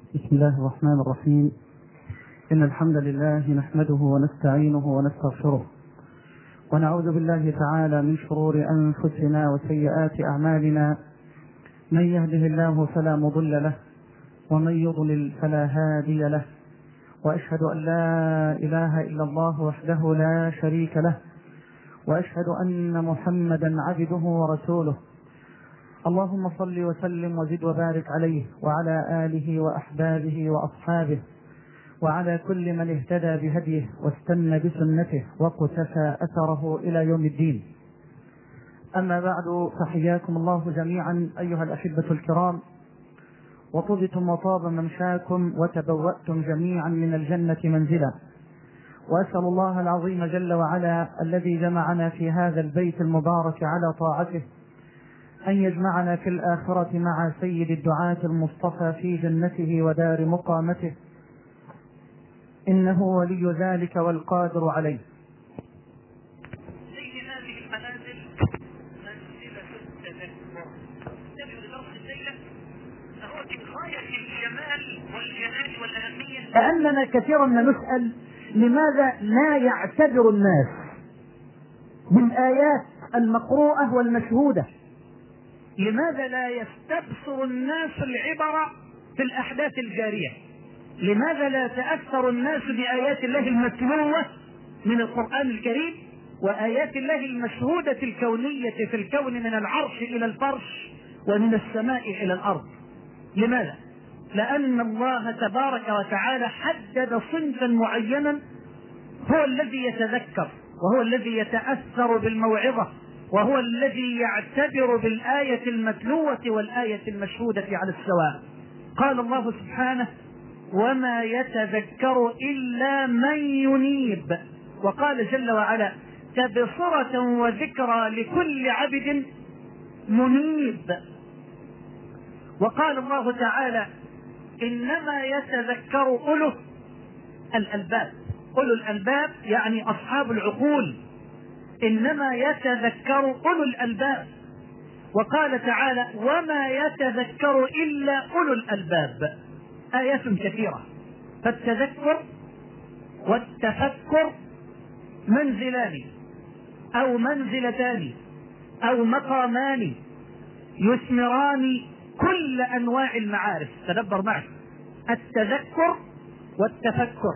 بسم الله الرحمن الرحيم. إن الحمد لله نحمده ونستعينه ونستغفره، ونعوذ بالله تعالى من شرور أنفسنا وسيئات أعمالنا. من يهده الله فلا مضل له، ومن يضلل فلا هادي له، وأشهد أن لا إله إلا الله وحده لا شريك له، وأشهد أن محمدا عبده ورسوله. اللهم صل وسلم وزد وبارك عليه وعلى آله وأحبابه وأصحابه وعلى كل من اهتدى بهديه واستنى بسنته وقتفى أثره إلى يوم الدين. أما بعد، فحياكم الله جميعا أيها الأحبة الكرام، وطبتم وطاب ممشاكم وتبوأتم جميعا من الجنة منزلا. وأسأل الله العظيم جل وعلا الذي جمعنا في هذا البيت المبارك على طاعته أن يجمعنا في الآخرة مع سيد الدعاة المصطفى في جنته ودار مقامته، إنه ولي ذلك والقادر عليه. هذه المنازل منزلة التذكر. نبي لدرس الليلة فهو من غاية الجمال والجلال والأهمية، لأننا كثيرا ما نسأل لماذا لا يعتبر الناس بالآيات المقروءة والمشهودة؟ لماذا لا يستبصر الناس العبر في الأحداث الجارية؟ لماذا لا تأثر الناس بآيات الله المتلوة من القرآن الكريم وآيات الله المشهودة الكونية في الكون من العرش إلى الفرش ومن السماء إلى الأرض؟ لماذا؟ لأن الله تبارك وتعالى حدد صنفا معينا هو الذي يتذكر، وهو الذي يتأثر بالموعظة، وهو الذي يعتبر بالآية المتلوة والآية المشهودة على السواء. قال الله سبحانه: وما يتذكر إلا من ينيب. وقال جل وعلا: تبصرة وذكرى لكل عبد منيب. وقال الله تعالى: إنما يتذكر أولو الألباب. أولو الألباب يعني أصحاب العقول، إنما يتذكر أولو الألباب. وقال تعالى: وما يتذكر إلا أولو الألباب. آيات كثيرة. فالتذكر والتفكر منزلان أو منزلتان أو مقامان يثمران كل أنواع المعارف. تدبر معي: التذكر والتفكر.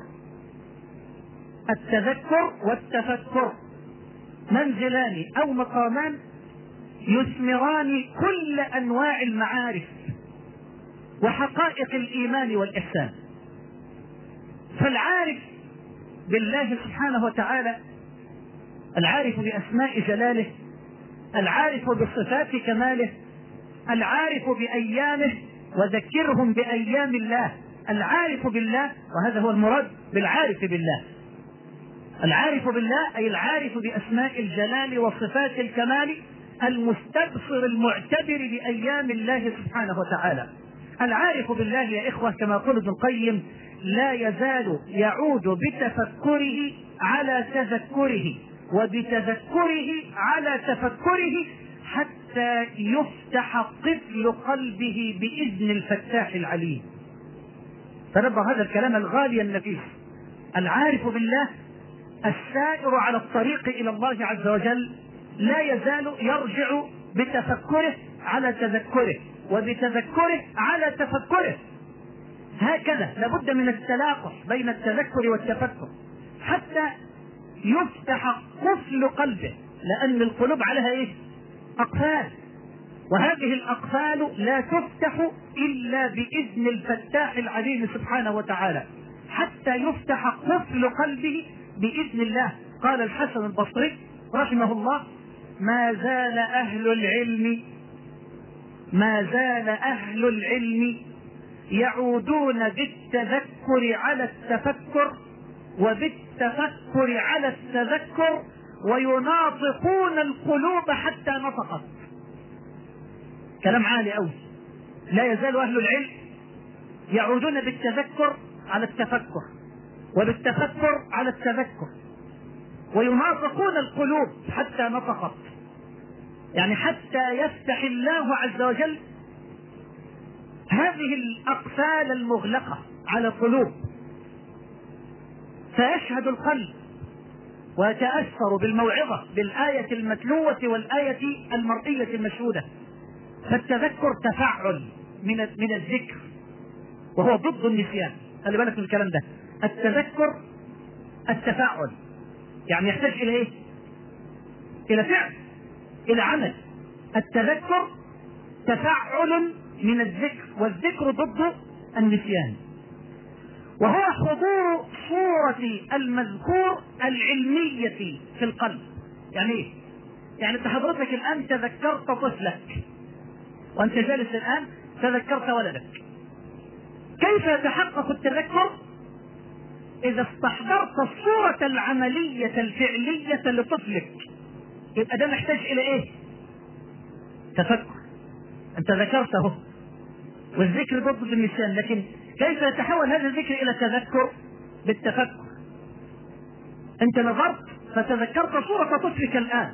التذكر والتفكر منزلان أو مقامان يثمران كل أنواع المعارف وحقائق الإيمان والإحسان. فالعارف بالله سبحانه وتعالى، العارف بأسماء جلاله، العارف بصفات كماله، العارف بأيامه، وذكرهم بأيام الله. العارف بالله، وهذا هو المراد بالعارف بالله. العارف بالله أي العارف بأسماء الجلال وصفات الكمال، المستبصر المعتبر بأيام الله سبحانه وتعالى. العارف بالله يا إخوة كما قال ابن القيم لا يزال يعود بتفكره على تذكره وبتذكره على تفكره حتى يفتح قفل قلبه بإذن الفتاح العليم. تنبه هذا الكلام الغالي النفيس. العارف بالله السائر على الطريق إلى الله عز وجل لا يزال يرجع بتفكره على تذكره وبتذكره على تفكره. هكذا لابد من التلاقح بين التذكر والتفكر حتى يفتح قفل قلبه، لأن القلوب عليها إيه؟ أقفال، وهذه الأقفال لا تفتح إلا بإذن الفتاح العليم سبحانه وتعالى حتى يفتح قفل قلبه بإذن الله. قال الحسن البصري رحمه الله: ما زال أهل العلم يعودون بالتذكر على التفكر وبالتفكر على التذكر ويناطقون القلوب حتى نطقت. كلام عالي أوي. لا يزال أهل العلم يعودون بالتذكر على التفكر وبالتفكر على التذكر ويناطقون القلوب حتى نطقت، يعني حتى يفتح الله عز وجل هذه الأقفال المغلقة على القلوب، فيشهد القلب ويتأثر بالموعظة، بالآية المتلوة والآية المرئية المشهودة. فالتذكر تفعل من الذكر، وهو ضد النسيان. خلي بالك من الكلام ده. التذكر التفاعل، يعني يحتاج إلى إيه؟ إلى فعل، إلى عمل. التذكر تفعل من الذكر، والذكر ضد النسيان، وهو حضور صورة المذكور العلمية في القلب. يعني ايه؟ يعني انت حضرتك الان تذكرت طفلك، وانت جالس الان تذكرت ولدك. كيف يتحقق التذكر؟ اذا استحضرت الصورة العملية الفعلية لطفلك، يبقى ده محتاج الى ايه؟ تفكر. انت ذكرته، والذكر ضد النسيان، لكن كيف يتحول هذا الذكر الى تذكر؟ بالتفكر. انت نظرت فتذكرت صورة طفلك الان،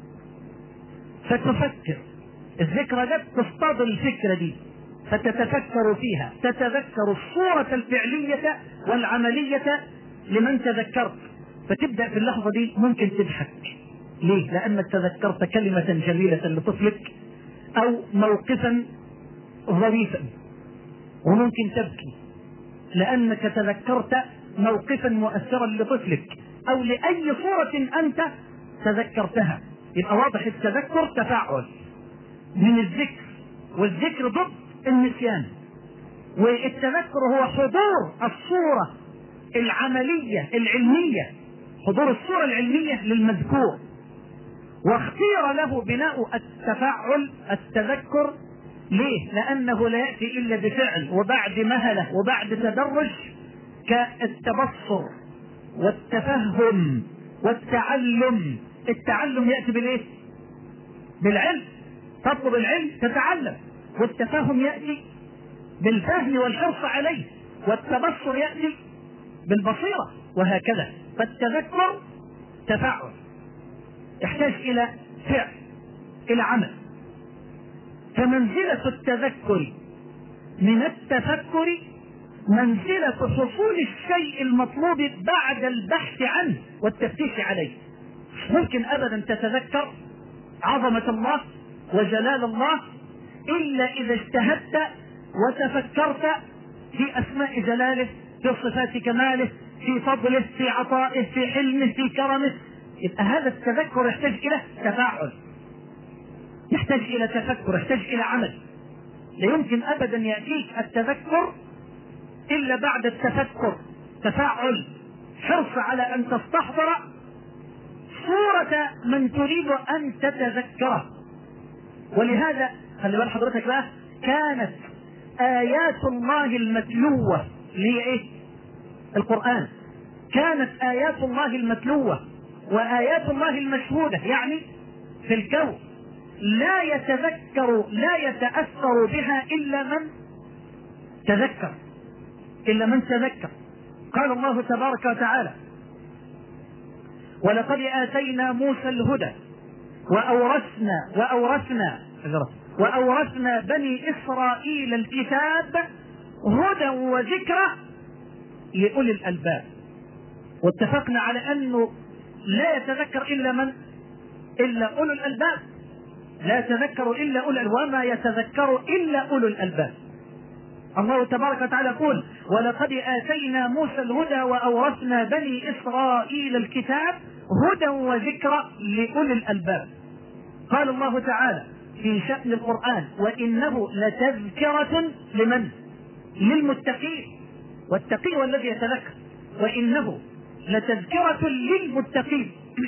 فتفكر. الذكرى ده تصطاد الفكرة دي فتتفكر فيها، تتذكر الصورة الفعلية والعملية لمن تذكرت، فتبدأ في اللحظة دي ممكن تضحك. ليه؟ لأنك تذكرت كلمة جميلة لطفلك أو موقفا ظريفا، وممكن تبكي لأنك تذكرت موقفا مؤثرا لطفلك أو لأي صورة أنت تذكرتها. يبقى واضح التذكر تفاعل من الذكر، والذكر ضد النسيان. والتذكر هو حضور الصورة العملية العلمية، حضور الصورة العلمية للمذكور، واختير له بناء التفاعل التذكر. ليه؟ لأنه لا يأتي إلا بفعل وبعد مهلة وبعد تدرج، كالتبصر والتفهم والتعلم. التعلم يأتي بالإيه؟ بالعلم، تطلب العلم تتعلم، والتفهم يأتي بالفهم والحرص عليه، والتبصر يأتي بالبصيرة، وهكذا. فالتذكر تفاعل يحتاج إلى فعل، إلى عمل. فمنزلة التذكر من التفكر منزلة حصول الشيء المطلوب بعد البحث عنه والتفتيش عليه. ممكن أبدا تتذكر عظمة الله وجلال الله إلا إذا اجتهدت وتفكرت في أسماء جلاله، في صفات كماله، في فضله، في عطائه، في حلمه، في كرمه. يبقى هذا التذكر يحتاج إلى تفاعل، يحتاج إلى تفكر، يحتاج إلى عمل. لا يمكن أبدا يأتيك التذكر إلا بعد التفكر، تفاعل، حرص على أن تستحضر صورة من تريد أن تتذكره. ولهذا خلي بال حضرتك بقى، كانت آيات الله المتلوة اللي هي إيه؟ القرآن. كانت آيات الله المتلوة وآيات الله المشهودة يعني في الكون لا يتذكر لا يتأثر بها إلا من تذكر، إلا من تذكر. قال الله تبارك وتعالى: ولقد آتينا موسى الهدى وأورثنا بني إسرائيل الكتاب هدى وذكرى لأولي الألباب. واتفقنا على أنه لا يتذكر إلا أولو الألباب، لا يتذكر إلا أولو الألباب، وما يتذكر إلا أولو الألباب. الله تبارك وتعالى يقول: ولقد آتينا موسى الهدى وأورثنا بني إسرائيل الكتاب هدى وذكرى لأولي الألباب. قال الله تعالى في شأن القرآن: وإنه لتذكرة لمن؟ للمتقين. والتقي هو الذي يتذكر، وإنه لتذكرة للمتقين.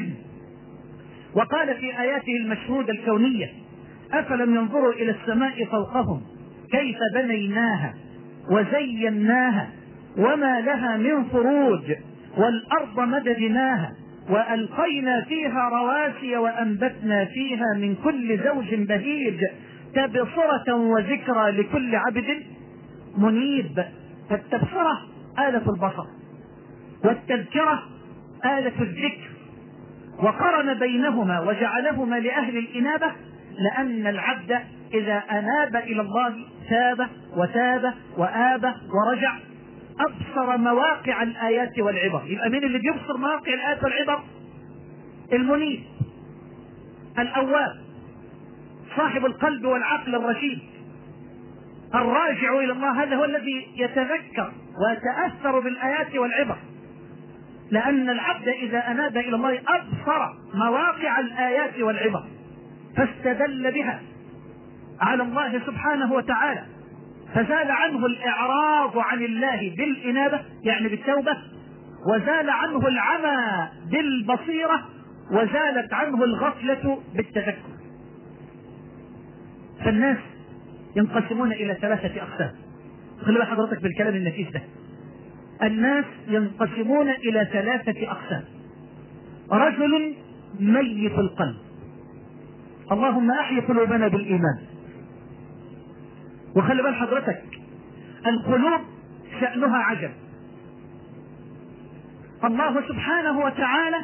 وقال في آياته المشهودة الكونية: أفلم ينظروا إلى السماء فوقهم كيف بنيناها وزيناها وما لها من فروج والأرض مددناها وألقينا فيها رواسي وأنبتنا فيها من كل زوج بهيج تبصرة وذكرى لكل عبد منيب. فالتبصرة آلة البصر، والتذكرة آلة الذكر، وقرن بينهما وجعلهما لأهل الإنابة، لأن العبد إذا أناب إلى الله تاب وتاب وآب ورجع أبصر مواقع الآيات والعبر. يبقى مين اللي بيبصر مواقع الآيات والعبر؟ المنيب الأواب صاحب القلب والعقل الرشيد الراجع إلى الله، هذا هو الذي يتذكر ويتأثر بالآيات والعبر، لأن العبد إذا أناب إلى الله أبصر مواقع الآيات والعبر فاستدل بها على الله سبحانه وتعالى، فزال عنه الإعراض عن الله بالإنابة يعني بالتوبة، وزال عنه العمى بالبصيرة، وزالت عنه الغفلة بالتذكر. فالناس ينقسمون إلى 3 أقسام. خلي بقى حضرتك بالكلام النفيس ده. الناس ينقسمون إلى 3 أقسام. رجل ميت القلب، اللهم أحي قلوبنا بالإيمان. وخلي بال حضرتك القلوب شأنها عجب. الله سبحانه وتعالى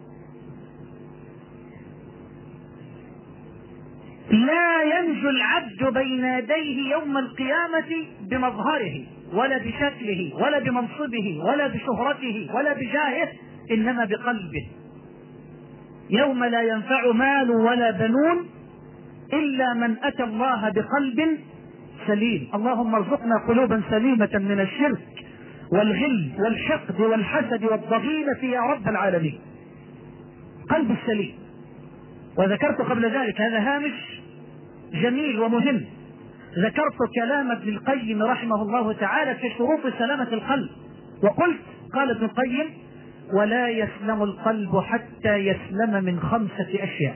لا ينجو العبد بين يديه يوم القيامة بمظهره ولا بشكله ولا بمنصبه ولا بشهرته ولا بجاهه، إنما بقلبه. يوم لا ينفع مال ولا بنون إلا من أتى الله بقلب سليم. اللهم ارزقنا قلوبا سليمة من الشرك والغل والحقد والحسد والضغينة يا رب العالمين. قلب السليم. وذكرت قبل ذلك هذا هامش جميل ومهم، ذكرت كلام ابن القيم رحمه الله تعالى في شروط سلامة القلب، وقلت قال ابن القيم: ولا يسلم القلب حتى يسلم من 5 أشياء.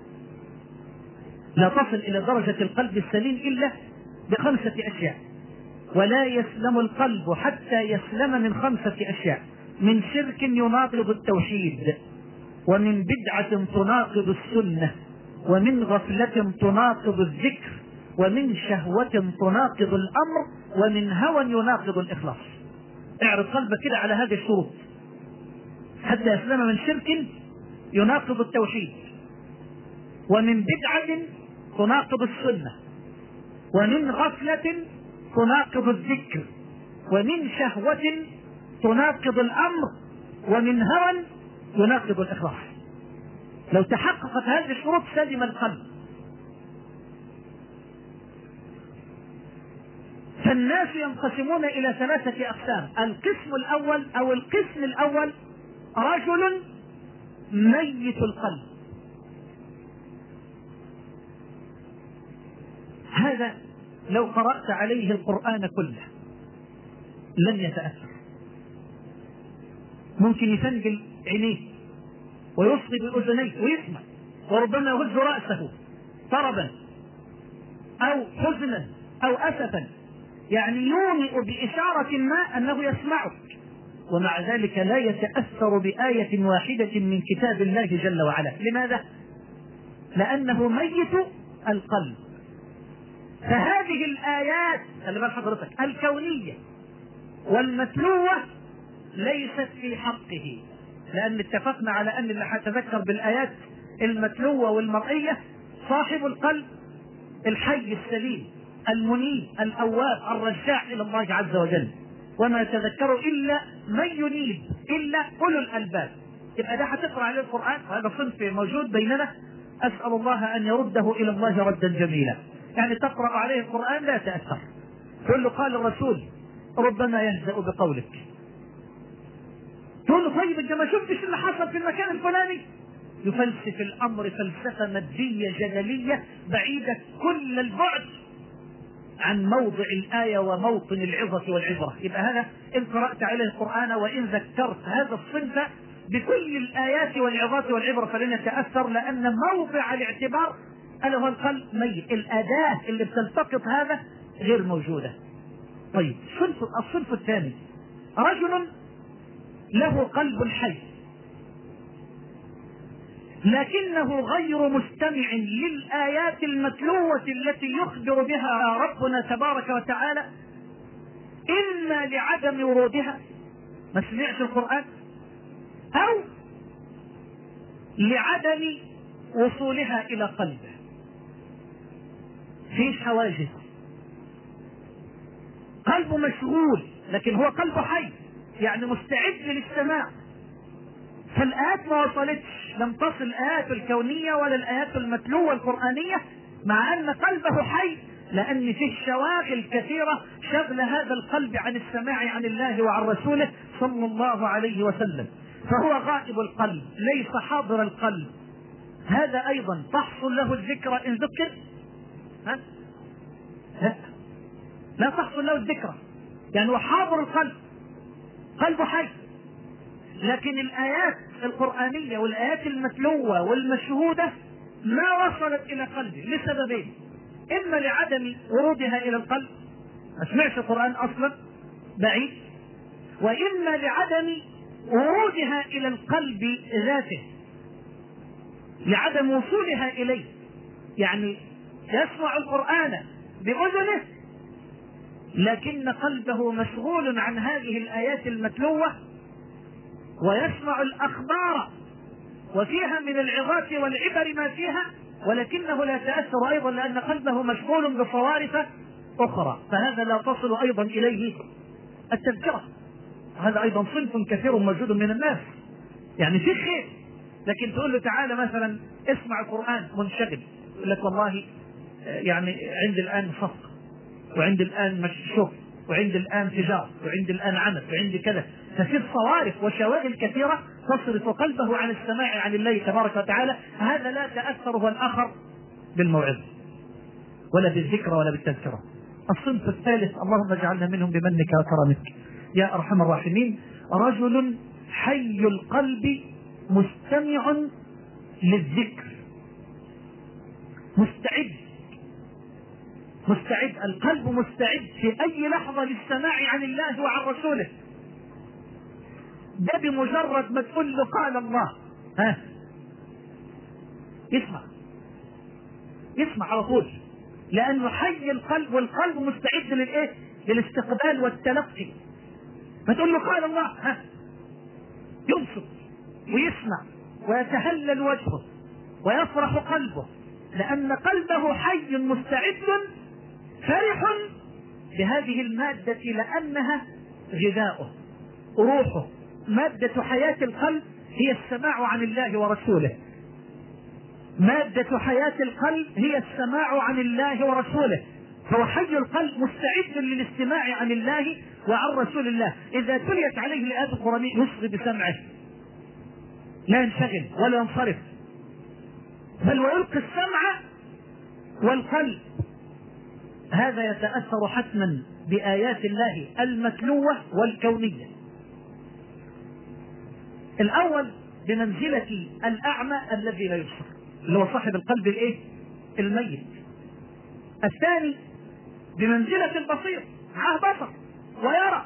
لا تصل إلى درجة القلب السليم إلا ب5 أشياء. ولا يسلم القلب حتى يسلم من 5 أشياء: من شرك يناقض التوحيد، ومن بدعة تناقض السنة، ومن غفلة تناقض الذكر، ومن شهوة تناقض الأمر، ومن هوى يناقض الإخلاص. اعرض قلبك كده على هذه الشروط: حتى يسلم من شرك يناقض التوحيد، ومن بدعة تناقض السنة، ومن غفلة تناقض الذكر، ومن شهوة تناقض الأمر، ومن هوى يناقض الإخلاص. لو تحققت هذه الشروط سلم القلب. فالناس ينقسمون إلى 3 أقسام. القسم الأول رجل ميت القلب. هذا لو قرأت عليه القرآن كله لن يتأثر، ممكن يفنجل عينيه ويصغي بأذنيه ويسمع، وربما يهز رأسه طربا أو حزنا أو أسفا، يعني يومئ بإشارة ما أنه يسمعك، ومع ذلك لا يتأثر بآية واحدة من كتاب الله جل وعلا. لماذا؟ لأنه ميت القلب. فهذه الآيات خلي بال حضرتك الكونية والمتلوة ليست في حقه، لأن اتفقنا على أن اللي هيتذكر بالآيات المتلوة والمرئية صاحب القلب الحي السليم المنيب الأواب الرجاع إلى الله عز وجل، وما يتذكر إلا من ينيب إلا أولو الألباب. يبقى ده هتقرأ عليه القرآن، وهذا صنف موجود بيننا، أسأل الله أن يرده إلى الله ردا جميلا. يعني تقرأ عليه القرآن لا تأثر، تقول له قال الرسول، ربما يهزأ بقولك، تقول له طيب انت ما شفتش اللي حصل في المكان الفلاني، يفلسف الأمر فلسفة مادية جدلية بعيدة كل البعد عن موضع الآية وموطن العظة والعبرة. يبقى هذا إن قرأت عليه القرآن وإن ذكرت هذا الصنف بكل الآيات والعظات والعبرة فلن يتأثر، لأن موضع الاعتبار ألا هو القلب ميت، الأداة اللي بتلتقط هذا غير موجودة. طيب الصنف الثاني رجل له قلب حي لكنه غير مستمع للآيات المتلوة التي يخبر بها ربنا تبارك وتعالى، إما لعدم ورودها ما سمعش القرآن، أو لعدم وصولها إلى قلبه. فيه حواجز، قلبه مشغول لكن هو قلبه حي، يعني مستعد للسماع. فالآيات ما وصلتش، لم تصل الآيات الكونية ولا الآيات المتلوة القرآنية، مع أن قلبه حي، لأن فيه شواغل كثيرة شغل هذا القلب عن السماع عن الله وعن رسوله صلى الله عليه وسلم. فهو غائب القلب ليس حاضر القلب. هذا أيضا تحصل له الذكرى إن ذكر؟ لا تحصل له الذكرى، يعني هو حاضر القلب، قلبه حي، لكن الآيات القرآنية والآيات المتلوة والمشهودة ما وصلت إلى قلبه لسببين: إما لعدم ورودها إلى القلب، ما سمعش القرآن أصلا بعيد، وإما لعدم ورودها إلى القلب ذاته، لعدم وصولها إليه. يعني يسمع القرآن بأذنه لكن قلبه مشغول عن هذه الآيات المتلوة، ويسمع الأخبار وفيها من العظات والعبر ما فيها، ولكنه لا يتأثر أيضا لأن قلبه مشغول بصوارف أخرى، فهذا لا تصل أيضا إليه التذكرة. هذا أيضا صنف كثير موجود من الناس، يعني في خير لكن تقول له تعالى مثلا اسمع القرآن منشغل، يقول لك والله يعني عندي الآن صفقة، وعندي الآن شغل، وعندي الآن تجارة، وعندي الآن عمل، وعندي كذا. ففي صوارف وشواغل كثيرة تصرف قلبه عن السماع عن الله تبارك وتعالى. هذا لا تأثر هو الآخر بالموعظة ولا بالذكر ولا بالتذكرة. الصنف الثالث، اللهم اجعلنا منهم بمنك وكرمك يا أرحم الراحمين: رجل حي القلب مستمع للذكر، مستعد، القلب مستعد في أي لحظة للسماع عن الله وعن رسوله. ده بمجرد ما تقول له قال الله يسمع على طول، لأنه حي القلب، والقلب مستعد للإيه؟ للاستقبال والتلقي. ما تقول له قال الله ينصت ويسمع ويتهلل وجهه ويفرح قلبه، لأن قلبه حي مستعد فرح بهذه المادة، لأنها غذاؤه روحه. مادة حياة القلب هي السماع عن الله ورسوله، مادة حياة القلب هي السماع عن الله ورسوله. فهو حي القلب مستعد للاستماع عن الله وعن رسول الله. إذا تليت عليه الآيات القرآنية يصغي بسمعه، لا ينشغل ولا ينصرف، بل ويلقي السمع والقلب. هذا يتأثر حتما بآيات الله المتلوة والكونية. الأول بمنزلة الأعمى الذي لا يبصر، اللي هو صاحب القلب الايه؟ الميت. الثاني بمنزلة البصير، معه بصر ويرى،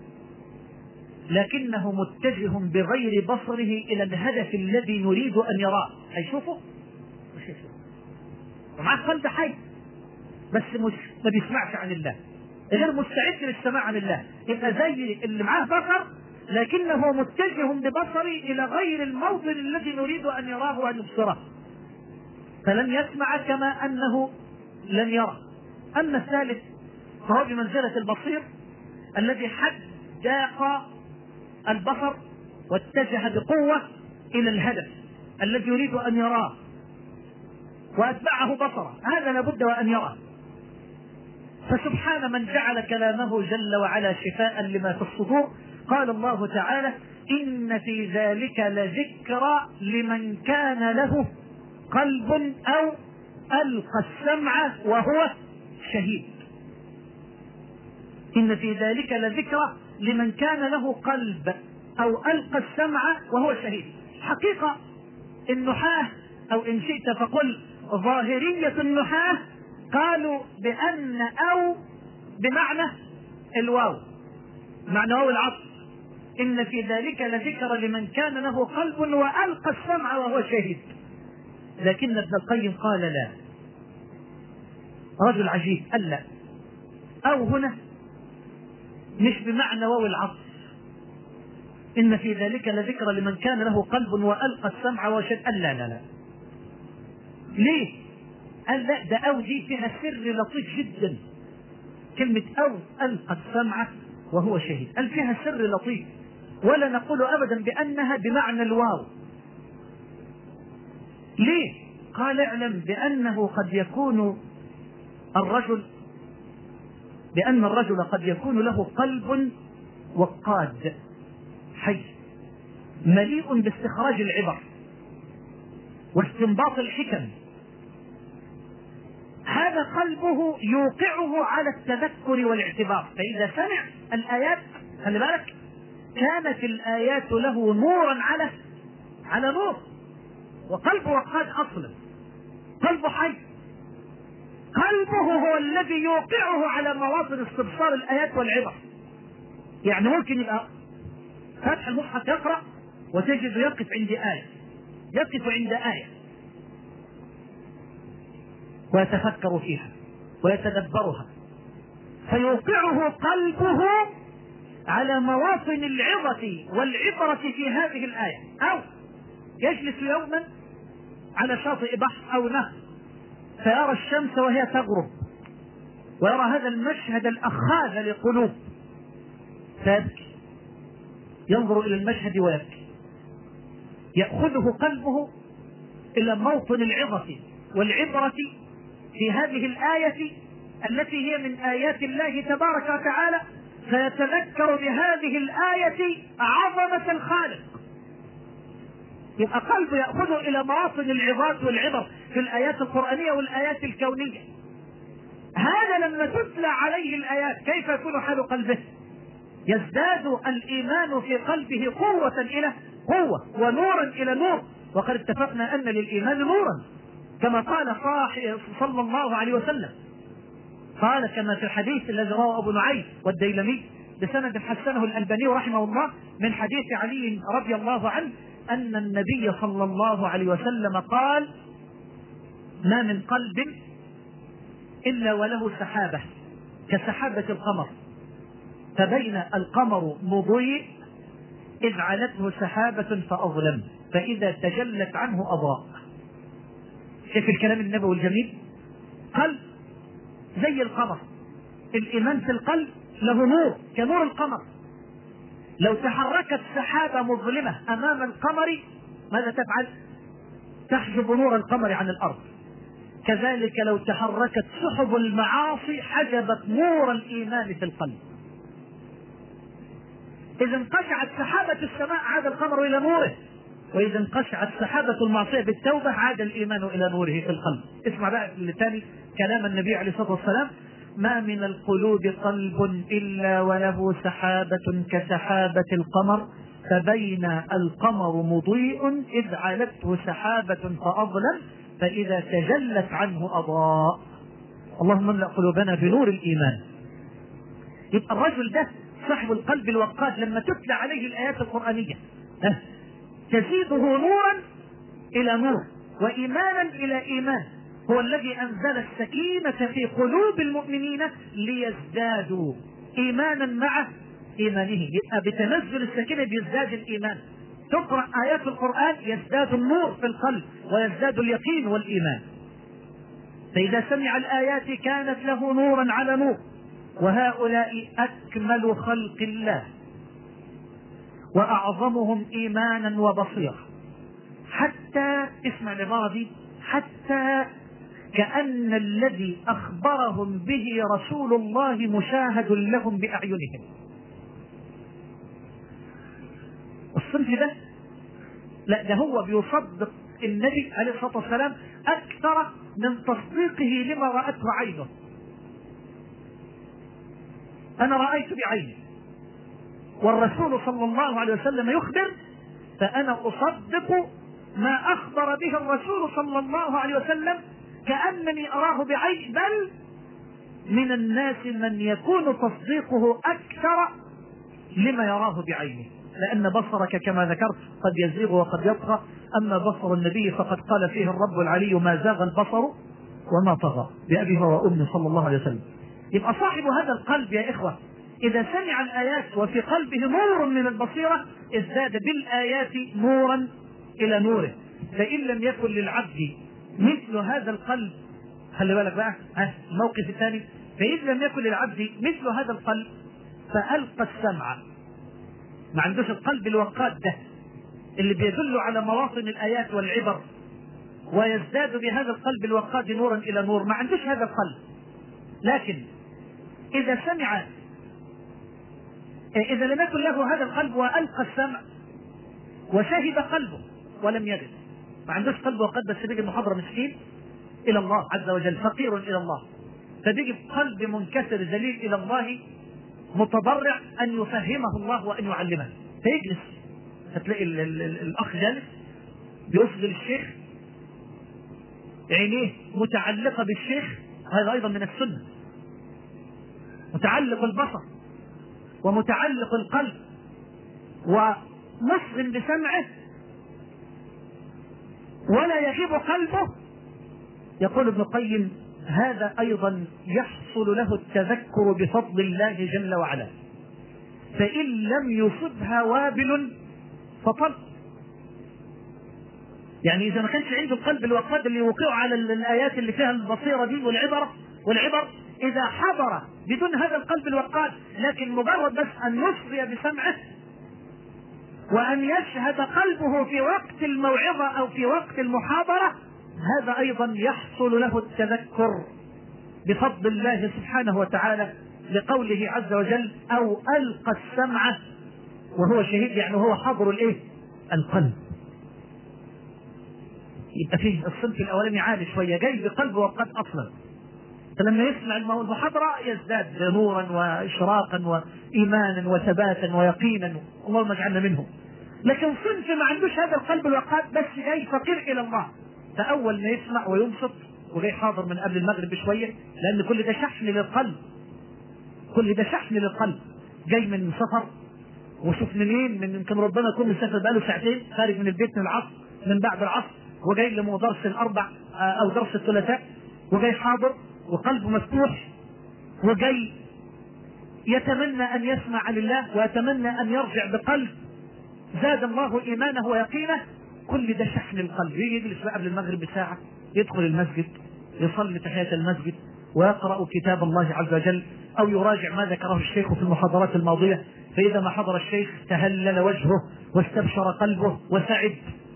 لكنه متجه بغير بصره إلى الهدف الذي نريد أن يراه. هيشوفه مش هيشوفه، ومعه قلب حي بس مش ما بيسمعش عن الله، غير مستعد للسماع عن الله. يبقى زي اللي معاه بصر لكنه متجه ببصره إلى غير الموطن الذي نريد أن يراه وأن يبصره، فلن يسمع كما أنه لن يرى. أما الثالث فهو بمنزلة البصير الذي حدق البصر واتجه بقوة إلى الهدف الذي يريد أن يراه وأتبعه بصره، هذا لابد وأن يرى. فسبحان من جعل كلامه جل وعلا شفاء لما في الصدور. قال الله تعالى: إن في ذلك لذكرى لمن كان له قلب أو ألقى السمع وهو شهيد. إن في ذلك لذكرى لمن كان له قلب أو ألقى السمع وهو شهيد. حقيقة النحاة، أو إن شئت فقل ظاهرية النحاة، قالوا بأن أو بمعنى الواو، معنى واو العطف. إن في ذلك لذكرى لمن كان له قلب وألقى السمع وهو شهيد. لكن ابن القيم قال لا، رجل عجيب، قال لا، أو هنا مش بمعنى واو العطف. إن في ذلك لذكرى لمن كان له قلب وألقى السمع وهو شهيد. قال لا لا لا. ليه؟ قال لا، ده أو دي فيها سر لطيف جدا. كلمة أو ألقى السمع وهو شهيد، قال فيها سر لطيف، ولا نقول أبدا بأنها بمعنى الواو. ليه؟ قال اعلم بأن الرجل قد يكون له قلب وقاد حي مليء باستخراج العبر واستنباط الحكم. هذا قلبه يوقعه على التذكر والاعتبار، فإذا سمع الآيات، خلي بالك، كانت الآيات له نورا على نور، وقلبه وقاد أصلا، قلبه حي، قلبه هو الذي يوقعه على مواطن استبصار الآيات والعبر. يعني ممكن يبقى فتح المصحف يقرأ وتجد يقف عند آية ويتفكر فيها ويتدبرها، فيوقعه قلبه على مواطن العظة والعبرة في هذه الآية. أو يجلس يوما على شاطئ بحر أو نهر فيرى الشمس وهي تغرب، ويرى هذا المشهد الأخاذ لقلوب فيبكي، ينظر إلى المشهد ويبكي، يأخذه قلبه إلى موطن العظة والعبرة في هذه الآية التي هي من آيات الله تبارك وتعالى، فيتذكر بهذه الآية عظمة الخالق. يبقى قلبه يأخذه إلى مواطن العظات والعبر في الآيات القرآنية والآيات الكونية. هذا لما تتلى عليه الآيات كيف يكون حال قلبه؟ يزداد الإيمان في قلبه قوة إلى قوة ونورا إلى نور. وقد اتفقنا أن للإيمان نورا كما قال صلى الله عليه وسلم، قال كما في الحديث الذي رواه أبو نعيم والديلمي بسند حسنه الألباني رحمه الله من حديث علي رضي الله عنه أن النبي صلى الله عليه وسلم قال: ما من قلب إلا وله سحابة كسحابة القمر، فبين القمر مضيء إذ علته سحابة فأظلم، فإذا تجلت عنه أضاء. شوف الكلام النبوي الجميل. قلب زي القمر، الإيمان في القلب له نور كنور القمر. لو تحركت سحابة مظلمة أمام القمر ماذا تفعل؟ تحجب نور القمر عن الأرض. كذلك لو تحركت سحب المعاصي حجبت نور الإيمان في القلب. إذا انقشعت سحابة السماء عاد القمر إلى نوره، وإذا انقشعت سحابة المعصية بالتوبة عاد الإيمان إلى نوره في القلب. اسمع بقى للتالي كلام النبي عليه الصلاة والسلام: ما من القلوب قلب إلا وله سحابة كسحابة القمر، فبين القمر مضيء إذ علته سحابة فأظلم، فإذا تجلت عنه أضاء. اللهم املأ قلوبنا بنور الإيمان. يبقى الرجل ده صاحب القلب الوقاد لما تتلى عليه الآيات القرآنية تزيده نورا إلى نور وإيمانا إلى إيمان. هو الذي أنزل السكينة في قلوب المؤمنين ليزدادوا إيمانا مع إيمانه. يبقى بتنزل السكينة بيزداد الإيمان. تقرأ آيات القرآن يزداد النور في القلب ويزداد اليقين والإيمان. فإذا سمع الآيات كانت له نورا على نور. وهؤلاء أكمل خلق الله وأعظمهم إيمانا وبصيرة، حتى اسمع العبارة دي، حتى كأن الذي أخبرهم به رسول الله مشاهد لهم بأعينهم. الصنف ده لا، ده هو بيصدق النبي عليه الصلاة والسلام أكثر من تصديقه لما رأته عينه. أنا رأيت بعيني والرسول صلى الله عليه وسلم يخبر، فأنا أصدق ما أخبر به الرسول صلى الله عليه وسلم كأنني أراه بعيني. بل من الناس من يكون تصديقه أكثر لما يراه بعينه، لأن بصرك كما ذكرت قد يزيغ وقد يطغى، أما بصر النبي فقد قال فيه الرب العلي: ما زاغ البصر وما طغى، بأبي هو وأمي صلى الله عليه وسلم. يبقى صاحب هذا القلب يا إخوة إذا سمع الآيات وفي قلبه نور من البصيرة ازداد بالآيات نورا إلى نوره. فإن لم يكن للعبد مثل هذا القلب خلي بالك بقى الموقف الثاني. فإذا لم يكن للعبد مثل هذا القلب فألقى السمع. ما عندوش القلب الوقاد ده اللي بيدل على مواطن الآيات والعبر ويزداد بهذا القلب الوقاد نورا إلى نور، ما عندوش هذا القلب. لكن إذا سمع، إذا لم يكن له هذا القلب وألقى السمع وشهد قلبه ولم يجد، ما عندوش قلب وقد، بس بيجي المحاضرة مسكين إلى الله عز وجل، فقير إلى الله، فبيجي قلب منكسر ذليل إلى الله متضرع أن يفهمه الله وأن يعلمه، فيجلس هتلاقي الأخ جالس بيصغي الشيخ، عينيه متعلقة بالشيخ، هذا أيضا من السنة، متعلق البصر ومتعلق القلب ومصغ بسمعه ولا يغيب قلبه. يقول ابن القيم هذا أيضا يحصل له التذكر بفضل الله جل وعلا، فإن لم يصبها وابل فطل. يعني إذا ما كانش عنده القلب الوقاد اللي يوقعه على الآيات اللي فيها البصيرة دي والعبر، إذا حضر بدون هذا القلب الوقاد لكن مجرد بس أن يصغي بسمعه وأن يشهد قلبه في وقت الموعظة أو في وقت المحاضرة، هذا أيضا يحصل له التذكر بفضل الله سبحانه وتعالى، لقوله عز وجل أو ألقى السمع وهو شهيد، يعني هو حاضر القلب. يبقى فيه الصنف الأولاني عالي شوية، جاي بقلب وقد أصلا، فلما يسمع المحاضرة يزداد نورا وإشراقا وإيمانا وثباتا ويقينا، اللهم اجعلنا منهم. لكن صنف ما عندوش هذا القلب الوقاد، بس جاي فقير إلى الله، فأول ما يسمع وينصت وجاي حاضر من قبل المغرب بشوية، لأن كل ده شحن للقلب، كل ده شحن للقلب، جاي من سفر وشوف منين، من يمكن ربما يكون مسافر بقاله ساعتين خارج من البيت من العصر، من بعد العصر، وجاي له درس الأربع أو درس الثلاثاء، وجاي حاضر وقلبه مفتوح، وجاي يتمنى أن يسمع لله ويتمنى أن يرجع بقلب زاد الله إيمانه ويقينه. كل ده شحن القلب. يجلس قبل المغرب بساعة، يدخل المسجد يصلي تحية المسجد ويقرأ كتاب الله عز وجل أو يراجع ما ذكره الشيخ في المحاضرات الماضية، فإذا ما حضر الشيخ تهلل وجهه واستبشر قلبه وسعد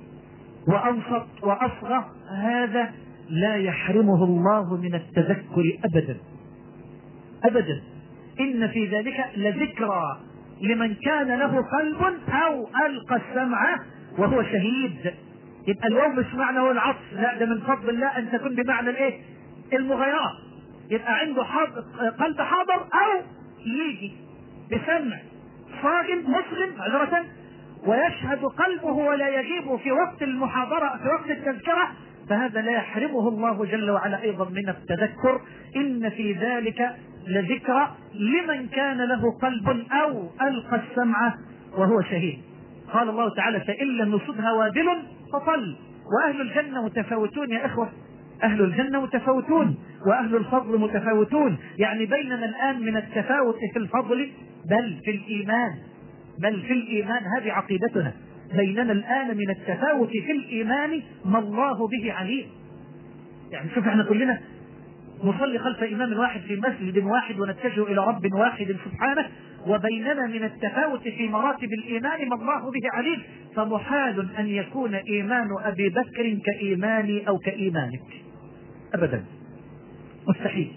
وأنصت وأصغى. هذا لا يحرمه الله من التذكر أبدا أبدا. إن في ذلك لذكرى لمن كان له قلب أو ألقى السمع وهو شهيد. يبقى الواو مش معنى هو العطف، لا، ده من فضل الله أن تكون بمعنى المغايرة. يبقى عنده قلب حاضر أو يجي بسمع صاغم مسلم عذرة ويشهد قلبه ولا يغيب في وقت المحاضرة في وقت التذكرة، فهذا لا يحرمه الله جل وعلا أيضا من التذكر. إن في ذلك لذكرى لمن كان له قلب أو ألقى السمع وهو شهيد. قال الله تعالى فإن لم يصبها وابل فطل. وأهل الجنة متفاوتون يا إخوة، أهل الجنة متفاوتون وأهل الفضل متفاوتون. يعني بيننا الآن من التفاوت في الفضل بل في الإيمان، هذه عقيدتنا. بيننا الآن من التفاوت في الإيمان ما الله به عليم. يعني شوف احنا كلنا نصلي خلف إمام واحد في مسجد واحد ونتجه إلى رب واحد سبحانه، وبيننا من التفاوت في مراتب الإيمان ما الله به عليم. فمحال أن يكون إيمان أبي بكر كإيماني أو كإيمانك أبدا، مستحيل.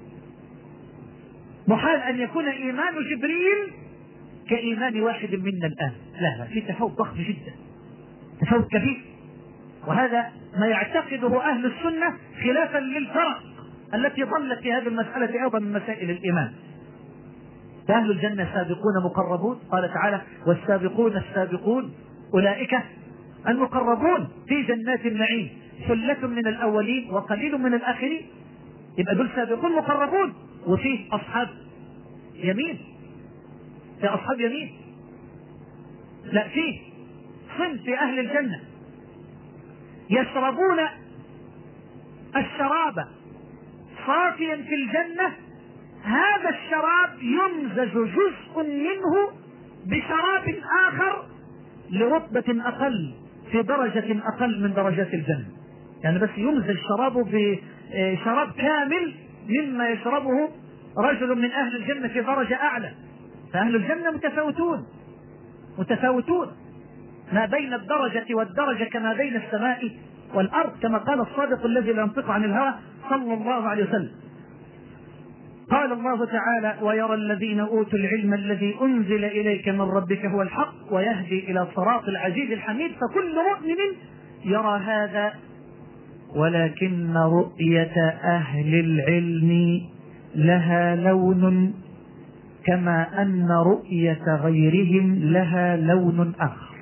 محال أن يكون إيمان جبريل كإيمان واحد منا الآن، لا، في تفاوت ضخم جدا، تفاوت كبير. وهذا ما يعتقده أهل السنة خلافا للفرق التي ضلت في هذه المسألة أيضا من مسائل الإيمان. فأهل الجنة سابقون مقربون، قال تعالى والسابقون السابقون أولئك المقربون في جنات النعيم ثلة من الأولين وقليل من الآخرين. يبقى دول سابقون مقربون. وفيه أصحاب يمين، في أصحاب يمين، لا، فيه صنف أهل الجنة يشربون الشراب صافيا في الجنة، هذا الشراب يمزج جزء منه بشراب آخر لرتبة أقل في درجة أقل من درجات الجنة. يعني بس يمزج شرابه شراب كامل مما يشربه رجل من أهل الجنة في درجة أعلى. فأهل الجنة متفاوتون ما بين الدرجة والدرجة كما بين السماء والأرض، كما قال الصادق الذي لا ينطق عن الهوى صلى الله عليه وسلم. قال الله تعالى: ويرى الذين أوتوا العلم الذي أنزل إليك من ربك هو الحق ويهدي إلى صراط العزيز الحميد. فكل مؤمن يرى هذا، ولكن رؤية أهل العلم لها لون، كما أن رؤية غيرهم لها لون آخر.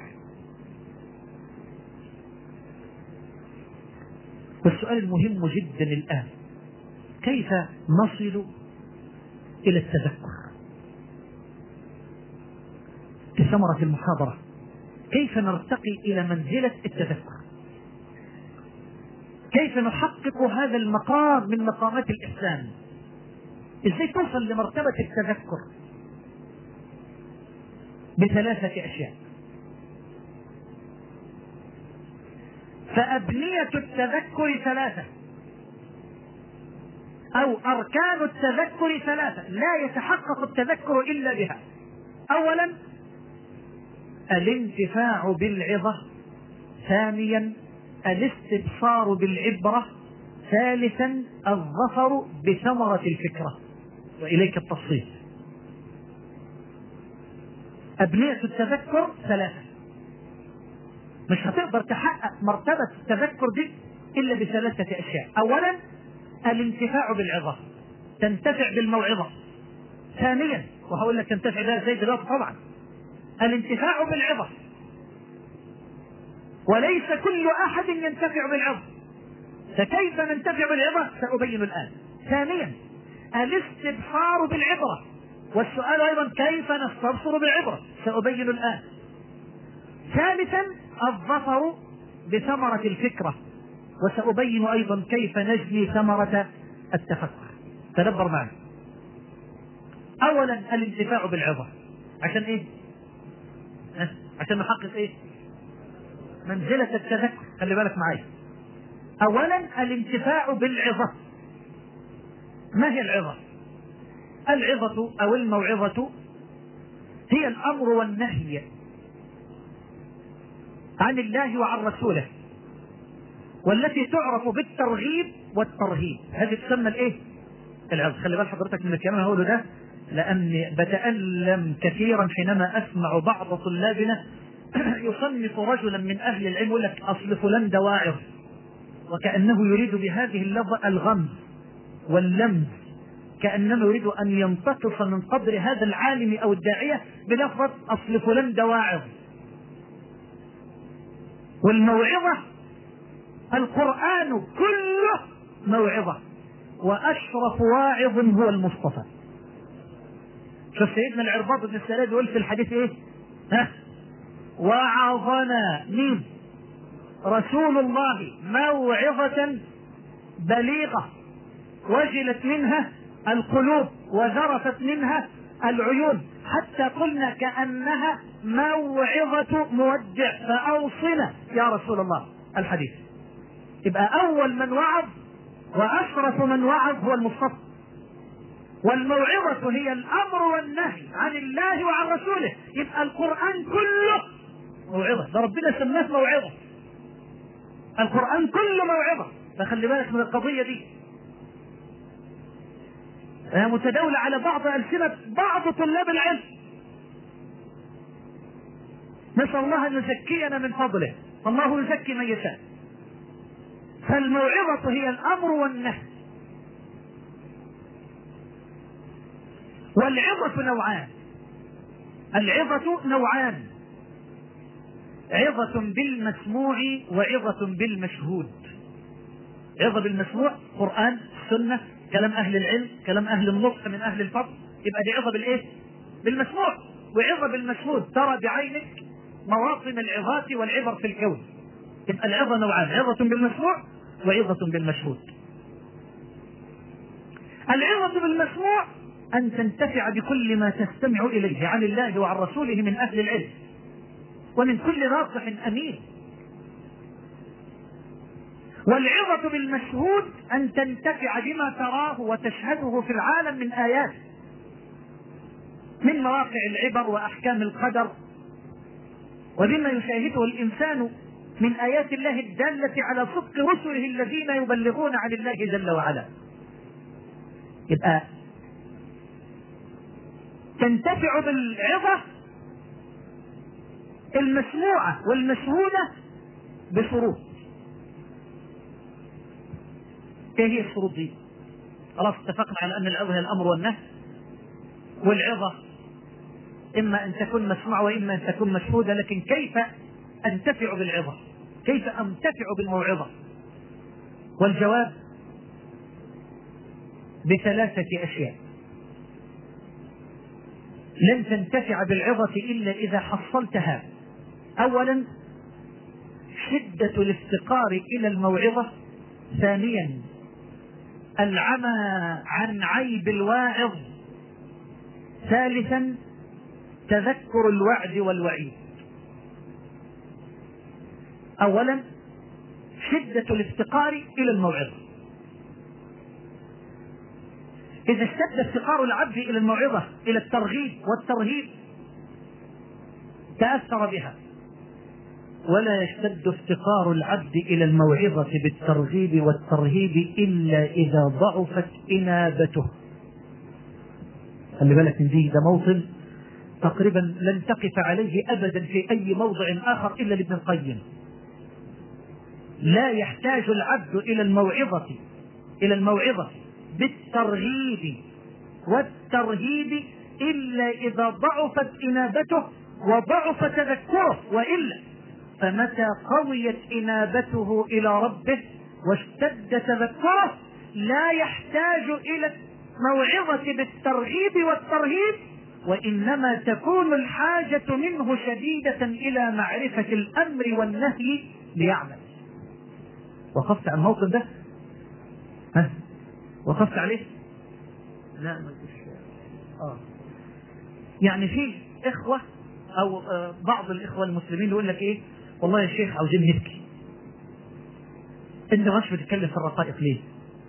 والسؤال المهم جدا الآن: كيف نصل إلى التذكر؟ في ثمرة المحاضرة كيف نرتقي إلى منزلة التذكر؟ كيف نحقق هذا المقام من مقامات الإسلام؟ إزاي توصل لمرتبة التذكر؟ بثلاثة أشياء. فأبنية التذكر ثلاثة، أو أركان التذكر ثلاثة لا يتحقق التذكر إلا بها. أولا الانتفاع بالعظة، ثانيا الاستبصار بالعبرة، ثالثا الظفر بثمرة الفكرة. وإليك التفصيل. أبنية التذكر ثلاثة، مش هتقدر تحقق مرتبة التذكر دي إلا بثلاثة أشياء. أولا الانتفاع بالعظة، تنتفع بالموعظة. ثانيا، وهقول لك تنتفع بها ازاي دلوقتي طبعا، الانتفاع بالعظة، وليس كل أحد ينتفع بالعظة، فكيف ننتفع بالعظة سأبين الآن. ثانيا الاستبصار بالعبرة، والسؤال أيضا كيف نستبصر بالعبرة سأبين الآن. ثالثا الظفر بثمرة الفكرة، وسأبين أيضا كيف نجني ثمرة التفكر. تدبر معي. أولا الانتفاع بالعظة، عشان إيه؟ عشان نحقق إيه؟ منزلة التذكر. خلي بالك معي. أولا الانتفاع بالعظة. ما هي العظة؟ العظة أو الموعظة هي الأمر والنهي عن الله وعن رسوله، والتي تعرف بالترغيب والترهيب. هذه تسمى الايه؟ العظة. خلي بال حضرتك من الكلام هقوله ده، لأني بتألم كثيرا حينما أسمع بعض طلابنا يصنف رجلا من أهل العلم يقول لك أصل فلان ده واعظ، وكأنه يريد بهذه اللفظة الغمز واللمز، كأنه يريد أن ينتقص من قدر هذا العالم أو الداعية بلفظة أصل فلان ده واعظ. والموعظة القرآن كله موعظة، وأشرف واعظ هو المصطفى. شوف سيدنا العرباض بن السلام يقول في الحديث ايه؟ وعظنا مين؟ رسول الله موعظة بليغة وجلت منها القلوب وذرفت منها العيون، حتى قلنا كأنها موعظة مودع فأوصنا يا رسول الله. الحديث. يبقى أول من وعظ وأشرف من وعظ هو المصطفى. والموعظة هي الأمر والنهي عن الله وعن رسوله. يبقى القرآن كله موعظة، ده ربنا سماه موعظة. القرآن كله موعظة، فخلي بالك من القضية دي. متداولة على بعض ألسنة بعض طلاب العلم. نسأل الله أن يزكينا من فضله، الله يزكي من يشاء. فالموعظة هي الأمر والنهي. والعظة نوعان. العظة نوعان: عظة بالمسموع وعظة بالمشهود. عظة بالمسموع قرآن، سنة، كلام أهل العلم، كلام أهل النصح من أهل الفضل، يبقى دي عظة بالإيه؟ بالمسموع. وعظة بالمشهود، ترى بعينك مواطن العظات والعبر في الكون. يبقى العظة نوعان: عظة بالمسموع وعظة بالمشهود. العظة بالمسموع أن تنتفع بكل ما تستمع إليه عن الله وعن رسوله من أهل العلم ومن كل ناصح أمين. والعظة بالمشهود أن تنتفع بما تراه وتشهده في العالم من آيات، من مواقع العبر وأحكام القدر، وبما يشاهده الإنسان من آيات الله الدالة على صدق رسله الذين يبلغون عن الله جل وعلا. يبقى تنتفع بالعظة المسموعة والمشهودة بشروط. ايه هي الشروط دي؟ خلاص اتفقنا على ان العظة هي الامر والنهي، والعظة اما ان تكون مسموعة واما ان تكون مشهودة. لكن كيف انتفع بالعظة؟ كيف انتفع بالموعظة؟ والجواب بثلاثة اشياء. لن تنتفع بالعظة الا اذا حصلتها. اولا شدة الافتقار الى الموعظة. ثانيا العمى عن عيب الواعظ. ثالثا تذكر الوعد والوعيد. اولا شدة الافتقار الى الموعظة. اذا اشتد افتقار العبد الى الموعظة الى الترغيب والترهيب تأثر بها، ولا يشتد افتقار العبد الى الموعظة بالترغيب والترهيب الا اذا ضعفت انابته. خلي بالك من دي، ده موطن تقريبا لن تقف عليه ابدا في اي موضع اخر الا لابن القيم. لا يحتاج العبد الى الموعظة بالترغيب والترهيب الا اذا ضعفت انابته وضعف تذكره، والا فمتى قويت انابته الى ربه واشتد تذكره لا يحتاج الى الموعظة بالترغيب والترهيب، وانما تكون الحاجة منه شديدة الى معرفة الامر والنهي ليعمل. وقفت على الموطن ده؟ وقفت عليه؟ لا ما فيش. يعني في اخوة او بعض الاخوة المسلمين يقول لك ايه، والله يا شيخ عاوزين نبكي. انت مش بتتكلم في الرقائق ليه؟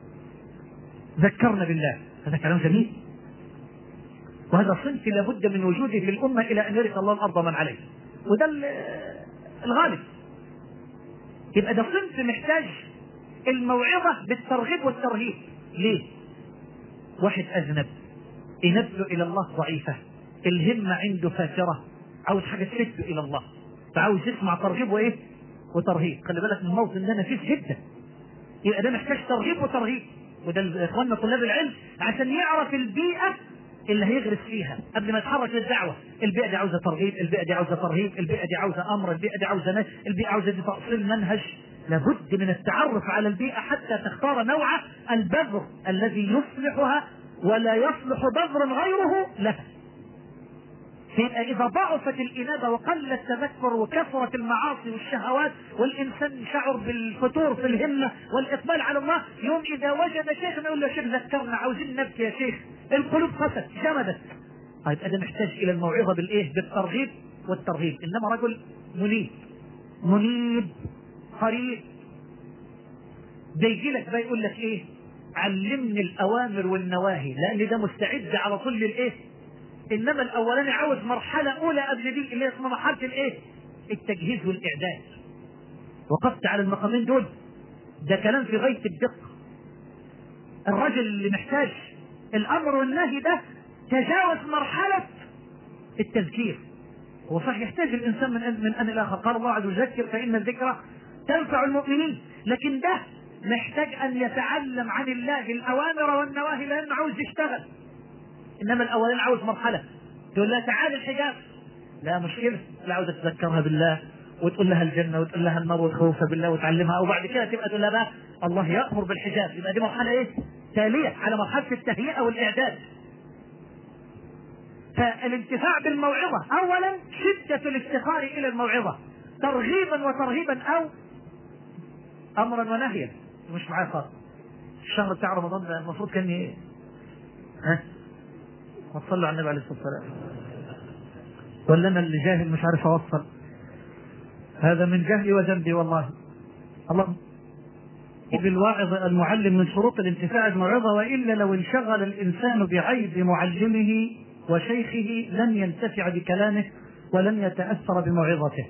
ذكرنا بالله. هذا كلام جميل، وهذا صنف لابد من وجوده في الامة الى ان يرث الله الارض من عليه، وده الغالب. يبقى ده صنف محتاج الموعظة بالترغيب والترهيب. ليه؟ واحد اذنب، انبته الى الله ضعيفة، الهمة عنده فاترة، عاوز حاجة تشده الى الله، فعاوز يسمع ترغيب وايه وترهيب. خلي بالك من الموطن ده نفيس جدا. يبقى ده محتاج ترغيب وترهيب. وده اخواننا طلاب العلم عشان يعرف البيئة اللي هيغرس فيها قبل ما يتحرك للدعوة. البيئة دي عاوزة ترغيب، البيئة دي عاوزة ترهيب، البيئة دي عاوزة امر، البيئة دي عاوزة نهي، البيئة عاوزة دي تأصيل منهج. لابد من التعرف على البيئة حتى تختار نوع البذر الذي يصلحها ولا يصلح بذر غيره لها. إذا ضعفت الإنابة وقل التذكر وكثرت المعاصي والشهوات والإنسان شعر بالفتور في الهمة والإقبال على الله، يوم إذا وجد شيخ يقول له شيخ ذكرنا عاوزين نبكي يا شيخ، القلوب قست جمدت. طيب هذا محتاج إلى الموعظة بالإيه؟ بالترغيب والترهيب. إنما رجل منيب قريب ده يجي لك بقى يقول لك إيه؟ علمني الأوامر والنواهي، لأن ده مستعد على طول للإيه؟ انما الاولاني عاوز مرحلة اولى قبل دي اللي اسمها مرحلة الايه؟ التجهيز والاعداد. وقفت على المقامين دول، ده كلام في غاية الدقة. الرجل اللي محتاج الامر والنهي ده تجاوز مرحلة التذكير. هو صحيح يحتاج الانسان من ان الاخر، قال الله عز وجل ذكر فان الذكرى تنفع المؤمنين، لكن ده محتاج ان يتعلم عن الله الاوامر والنواهي لانه عاوز يشتغل. انما الاولين عاوز مرحلة تقول لها تعالي الحجاب، لا مشكلة، لا عاوزة تذكرها بالله وتقول لها الجنة وتقول لها النار والخوف بالله وتعلمها، وبعد كده تبقى تقول لها بقى الله يأمر بالحجاب. يبقى دي مرحلة ايه؟ تالية على مرحلة التهيئة والاعداد. فالانتفاع بالموعظة اولا شدة الافتقار الى الموعظة ترغيبا وترهيبا او امرا ونهيا. مش معايا خالص. الشهر بتاع رمضان ده المفروض كان وصلوا على النبي عليه الصلاة والسلام، ولا انا اللي جاهل مش عارف اوصل؟ هذا من جهلي وذنبي والله. الله بالواعظ المعلم من شروط الانتفاع بالموعظة، وإلا لو انشغل الإنسان بعيب معلمه وشيخه لن ينتفع بكلامه ولن يتأثر بموعظته.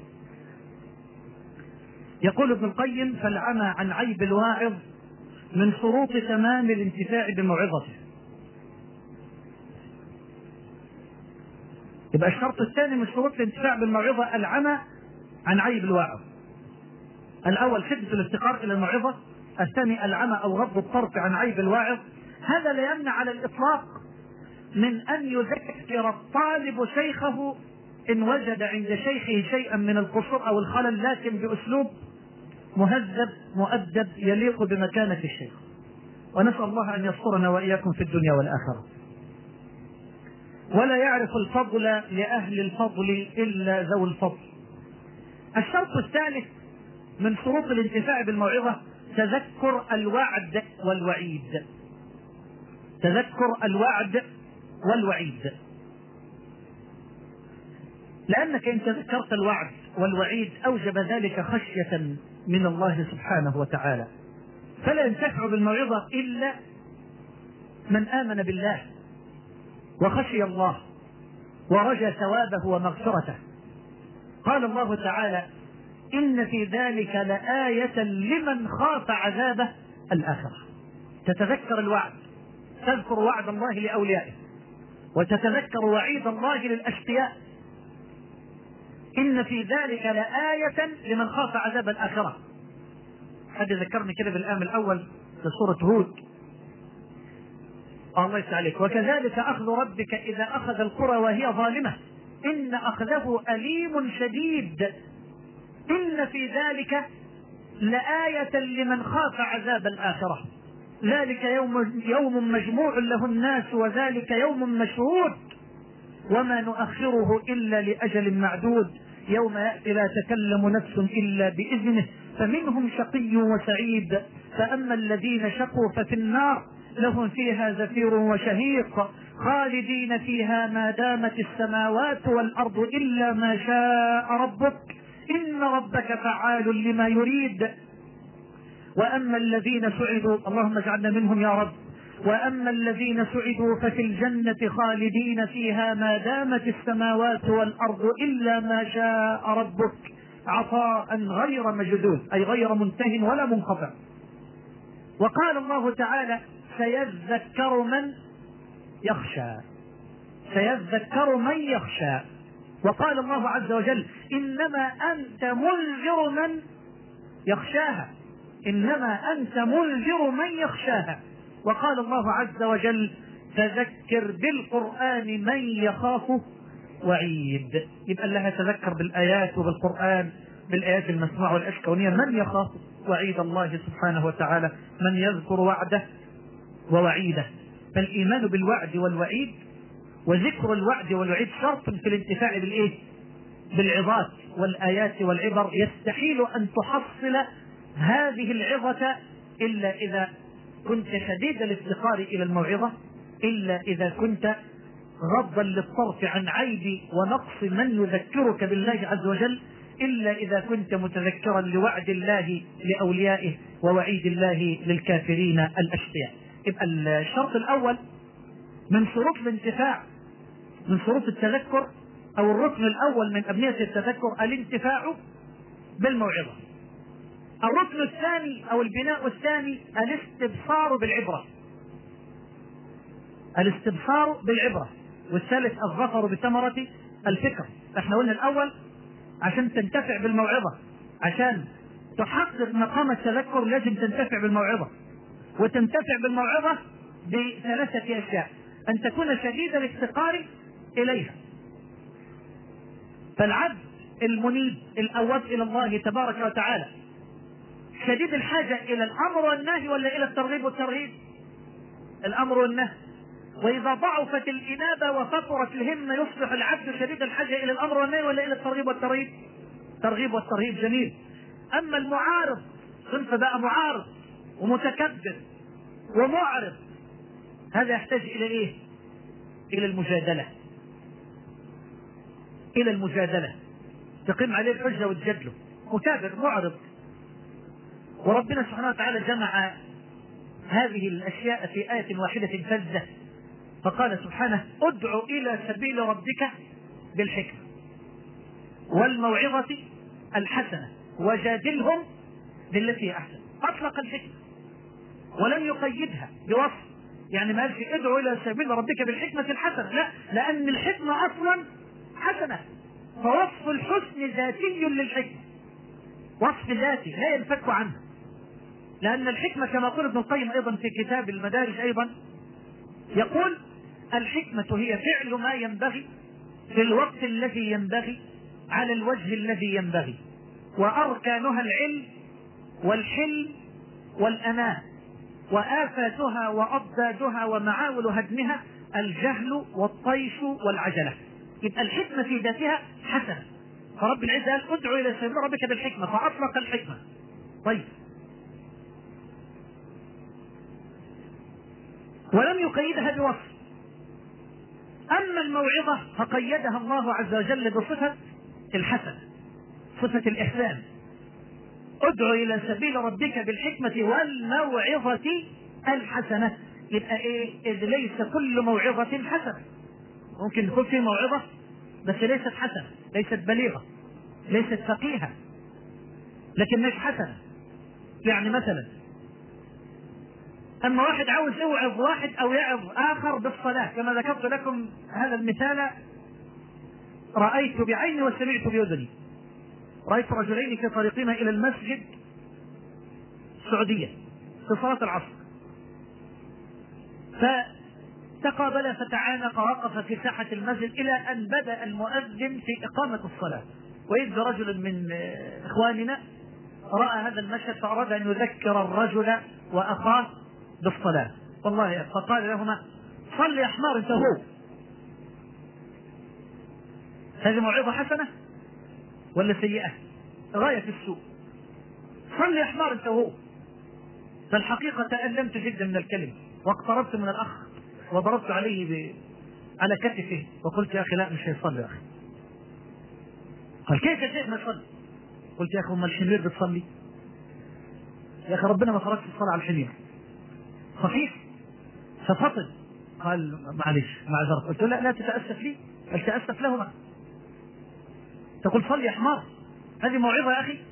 يقول ابن القيم: فالعمى عن عيب الواعظ من شروط تمام الانتفاع بموعظته. يبقى الشرط الثاني من شروط الانتفاع بالموعظة العمى عن عيب الواعظ. الأول شدة الافتقار إلى الموعظة، الثاني العمى أو غض الطرف عن عيب الواعظ. هذا لا يمنع على الإطلاق من أن يذكر الطالب شيخه إن وجد عند شيخه شيئا من القصور أو الخلل، لكن بأسلوب مهذب مؤدب يليق بمكانة الشيخ. ونسأل الله أن يسترنا وإياكم في الدنيا والآخرة. ولا يعرف الفضل لأهل الفضل إلا ذو الفضل. الشرط الثالث من شروط الانتفاع بالموعظة تذكر الوعد والوعيد. تذكر الوعد والوعيد، لأنك إن تذكرت الوعد والوعيد أوجب ذلك خشية من الله سبحانه وتعالى. فلا ينتفع بالموعظة إلا من آمن بالله وخشي الله ورجى ثوابه ومغفرته. قال الله تعالى: إن في ذلك لآية لمن خاف عذاب الآخرة. تتذكر الوعد، تذكر وعد الله لأوليائه، وتتذكر وعيد الله للأشقياء. إن في ذلك لآية لمن خاف عذاب الآخرة. حد ذكرني كده بالآية الأول في سورة هود. الله يسعدك عليك: وكذلك أخذ ربك إذا أخذ القرى وهي ظالمة إن أخذه أليم شديد إن في ذلك لآية لمن خاف عذاب الآخرة. ذلك يوم مجموع له الناس وذلك يوم مشهود وما نؤخره إلا لأجل معدود يوم يأتي لا تكلم نفس إلا بإذنه فمنهم شقي وسعيد فأما الذين شقوا ففي النار لهم فيها زفير وشهيق خالدين فيها ما دامت السماوات والأرض إلا ما شاء ربك إن ربك فعال لما يريد. وأما الذين سعدوا اللهم اجعلنا منهم يا رب. وأما الذين سعدوا ففي الجنة خالدين فيها ما دامت السماوات والأرض إلا ما شاء ربك عطاء غير مجدود أي غير منتهٍ ولا منقطع. وقال الله تعالى سيذكر من يخشى. سيذكر من يخشى. وقال الله عز وجل إنما أنت منذر من يخشاها. إنما أنت منذر من يخشاها. وقال الله عز وجل فذكر بالقرآن من يخاف وعيد. يبقى الله تذكر بالآيات وبالقرآن بالآيات المسموعة والأشكونية من يخاف وعيد الله سبحانه وتعالى من يذكر وعده ووعيده. فالإيمان بالوعد والوعيد وذكر الوعد والوعيد شرط في الانتفاع بالإيه؟ بالعظات والآيات والعبر. يستحيل أن تحصل هذه العظة إلا إذا كنت شديد الافتقار إلى الموعظة، إلا إذا كنت غضا للطرف عن عيب ونقص من يذكرك بالله عز وجل، إلا إذا كنت متذكرا لوعد الله لأوليائه ووعيد الله للكافرين الأشقياء. يبقى الشرط الأول من شروط الانتفاع من شروط التذكر أو الركن الأول من أبنية التذكر الانتفاع بالموعظة. الركن الثاني أو البناء الثاني الاستبصار بالعبرة. الاستبصار بالعبرة. والثالث الظفر بثمرة الفكر. احنا قلنا الأول عشان تنتفع بالموعظة، عشان تحقق مقام التذكر لازم تنتفع بالموعظة. وتنتفع بالموعظة بثلاثة أشياء: أن تكون شديد الافتقار إليها، فالعبد المنيب الأواب إلى الله تبارك وتعالى شديد الحاجة إلى الأمر والنهي ولا إلى الترغيب والترهيب؟ الأمر والنهي. وإذا ضعفت الإنابة وفطرت الهمة يصبح العبد شديد الحاجة إلى الأمر والنهي ولا إلى الترغيب والترهيب؟ ترغيب والترهيب. جميل. أما المعارض صنف بقى معارض ومتكبر ومعرض، هذا يحتاج إلى إيه؟ إلى المجادلة. إلى المجادلة تقيم عليه الحجة وتجادله. مكابر معرض وربنا سبحانه وتعالى جمع هذه الأشياء في آية واحدة فزة، فقال سبحانه: ادع إلى سبيل ربك بالحكمة والموعظة الحسنة وجادلهم بالتي أحسن. أطلق الحكمة ولم يقيدها بوصف، يعني ما قالش ادعوا إلى سبيل ربك بالحكمة الحسنة، لا، لأن الحكمة أصلا حسنة، فوصف الحسن ذاتي للحكمة، وصف ذاتي لا ينفك عنه. لأن الحكمة كما يقول ابن القيم أيضا في كتاب المدارج أيضا، يقول: الحكمة هي فعل ما ينبغي في الوقت الذي ينبغي على الوجه الذي ينبغي، وأركانها العلم والحلم والأمان، وآفاتها وأضدادها ومعاول هدمها الجهل والطيش والعجلة. يبقى الحكمة في ذاتها حسنة، فرب العزة قال: ادعو إلى سبيل ربك بالحكمة، فأطلق الحكمة. طيب، ولم يقيدها بوصف. أما الموعظة فقيدها الله عز وجل بصفة الحسنة، صفة الإحسان: ادعو إلى سبيل ربك بالحكمة والموعظة الحسنة. يبقى إيه؟ إذ ليس كل موعظة حسنة، ممكن يكون في موعظة بس ليست حسنة، ليست بليغة، ليست فقيهة، لكن مش حسنة. يعني مثلا أما واحد عاوز يوعظ واحد أو يعظ آخر بالصلاة، كما ذكرت لكم هذا المثال رأيت بعيني وسمعت بأذني. رأيت رجلين في طريقهما إلى المسجد السعودية في صلاة العصر، فتقابلا فتعانقا وقفا في ساحة المسجد إلى أن بدأ المؤذن في إقامة الصلاة، وإذ رجل من إخواننا رأى هذا المشهد فأراد أن يذكر الرجل وأخاه بالصلاة، والله فقال لهما: صل يا حمار انت هو. هذه موعظة حسنة ولا سيئة؟ غاية في السوء. صل يا حمار انت هو. فالحقيقة تألمت جدا من الكلمة، واقتربت من الأخ وضربت عليه على كتفه وقلت: يا أخي لا، مش هيصلي يا أخي. قال: كيف يا شيخ ما يصلي؟ قلت: يا أخي أم الحمير بتصلي؟ يا أخي ربنا ما فرضش الصلاة على الحمير، صحيح؟ ففطن. قال: معلش معذرة. قلت: لا تتأسف لي، بل تأسف لهما. تقول صلي يا حمار، هذه موعظة يا أخي؟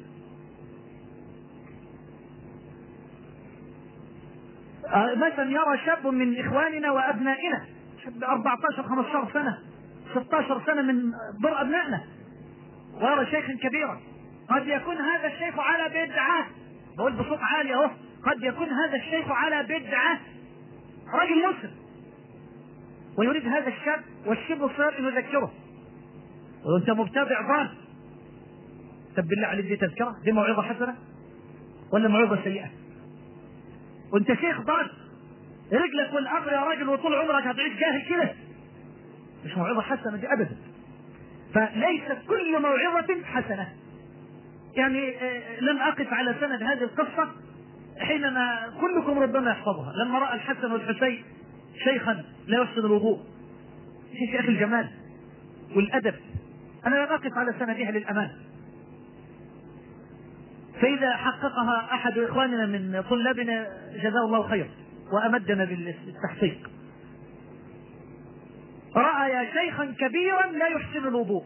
مثلا يرى شاب من إخواننا وأبنائنا، شاب 14 15 سنة 16 سنة من ضر أبنائنا، ويرى شيخا كبيرا، قد يكون هذا الشيخ على بدعة، بقول بصوت عالي اهو، قد يكون هذا الشيخ على بدعة، رجل مسلم، ويريد هذا الشاب والشاب الصغير أن يذكره، وانت مبتدع ضال. طب بالله عليك، دي تذكرة؟ دي موعظة حسنة ولا موعظة سيئة؟ وانت شيخ ضال، رجلك والأمر يا راجل، وطول عمرك هتعيش جاهل كده، مش موعظة حسنة دي أبدا. فليست كل موعظة حسنة. يعني لم أقف على سند هذه القصة حينما كلكم ربما يحفظها، لما رأى الحسن والحسين شيخا لا يحسن الوضوء، في أخي الجمال والأدب، أنا لم أقف على سندها للأمان. فإذا حققها أحد إخواننا من طلابنا جزاه الله خير وأمدنا بالتحقيق، رأى شيخا كبيرا لا يحسن الوضوء.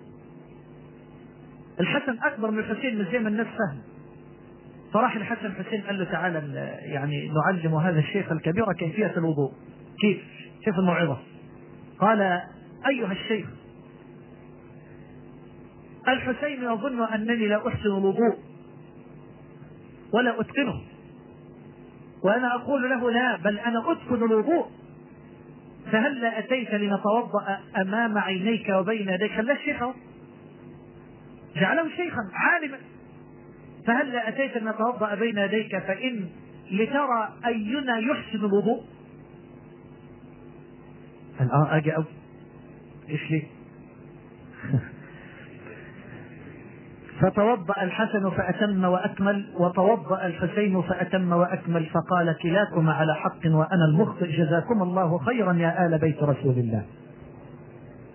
الحسن أكبر من الحسين، من زي ما الناس فهم. فراح الحسن الحسين قال له: تعالى يعني نعلم هذا الشيخ الكبير كيفية الوضوء. كيف الموعظة؟ قال: أيها الشيخ، الحسين يظن أنني لا أحسن الوضوء ولا أتقنه، وأنا أقول له: لا، بل أنا أتقن الوضوء، فهل لا أتيت لنتوضأ أمام عينيك وبين يديك؟ خلاه شيخا، جعله شيخا عالما، فهل لا أتيت لنتوضأ بين يديك فإن لترى أينا يحسن الوضوء؟ قال: أجي أو إيش ليه؟ فتوضأ الحسن فأتم وأكمل، وتوضأ الحسين فأتم وأكمل، فقال: كلاكما على حق وأنا المخطئ، جزاكم الله خيرا يا آل بيت رسول الله.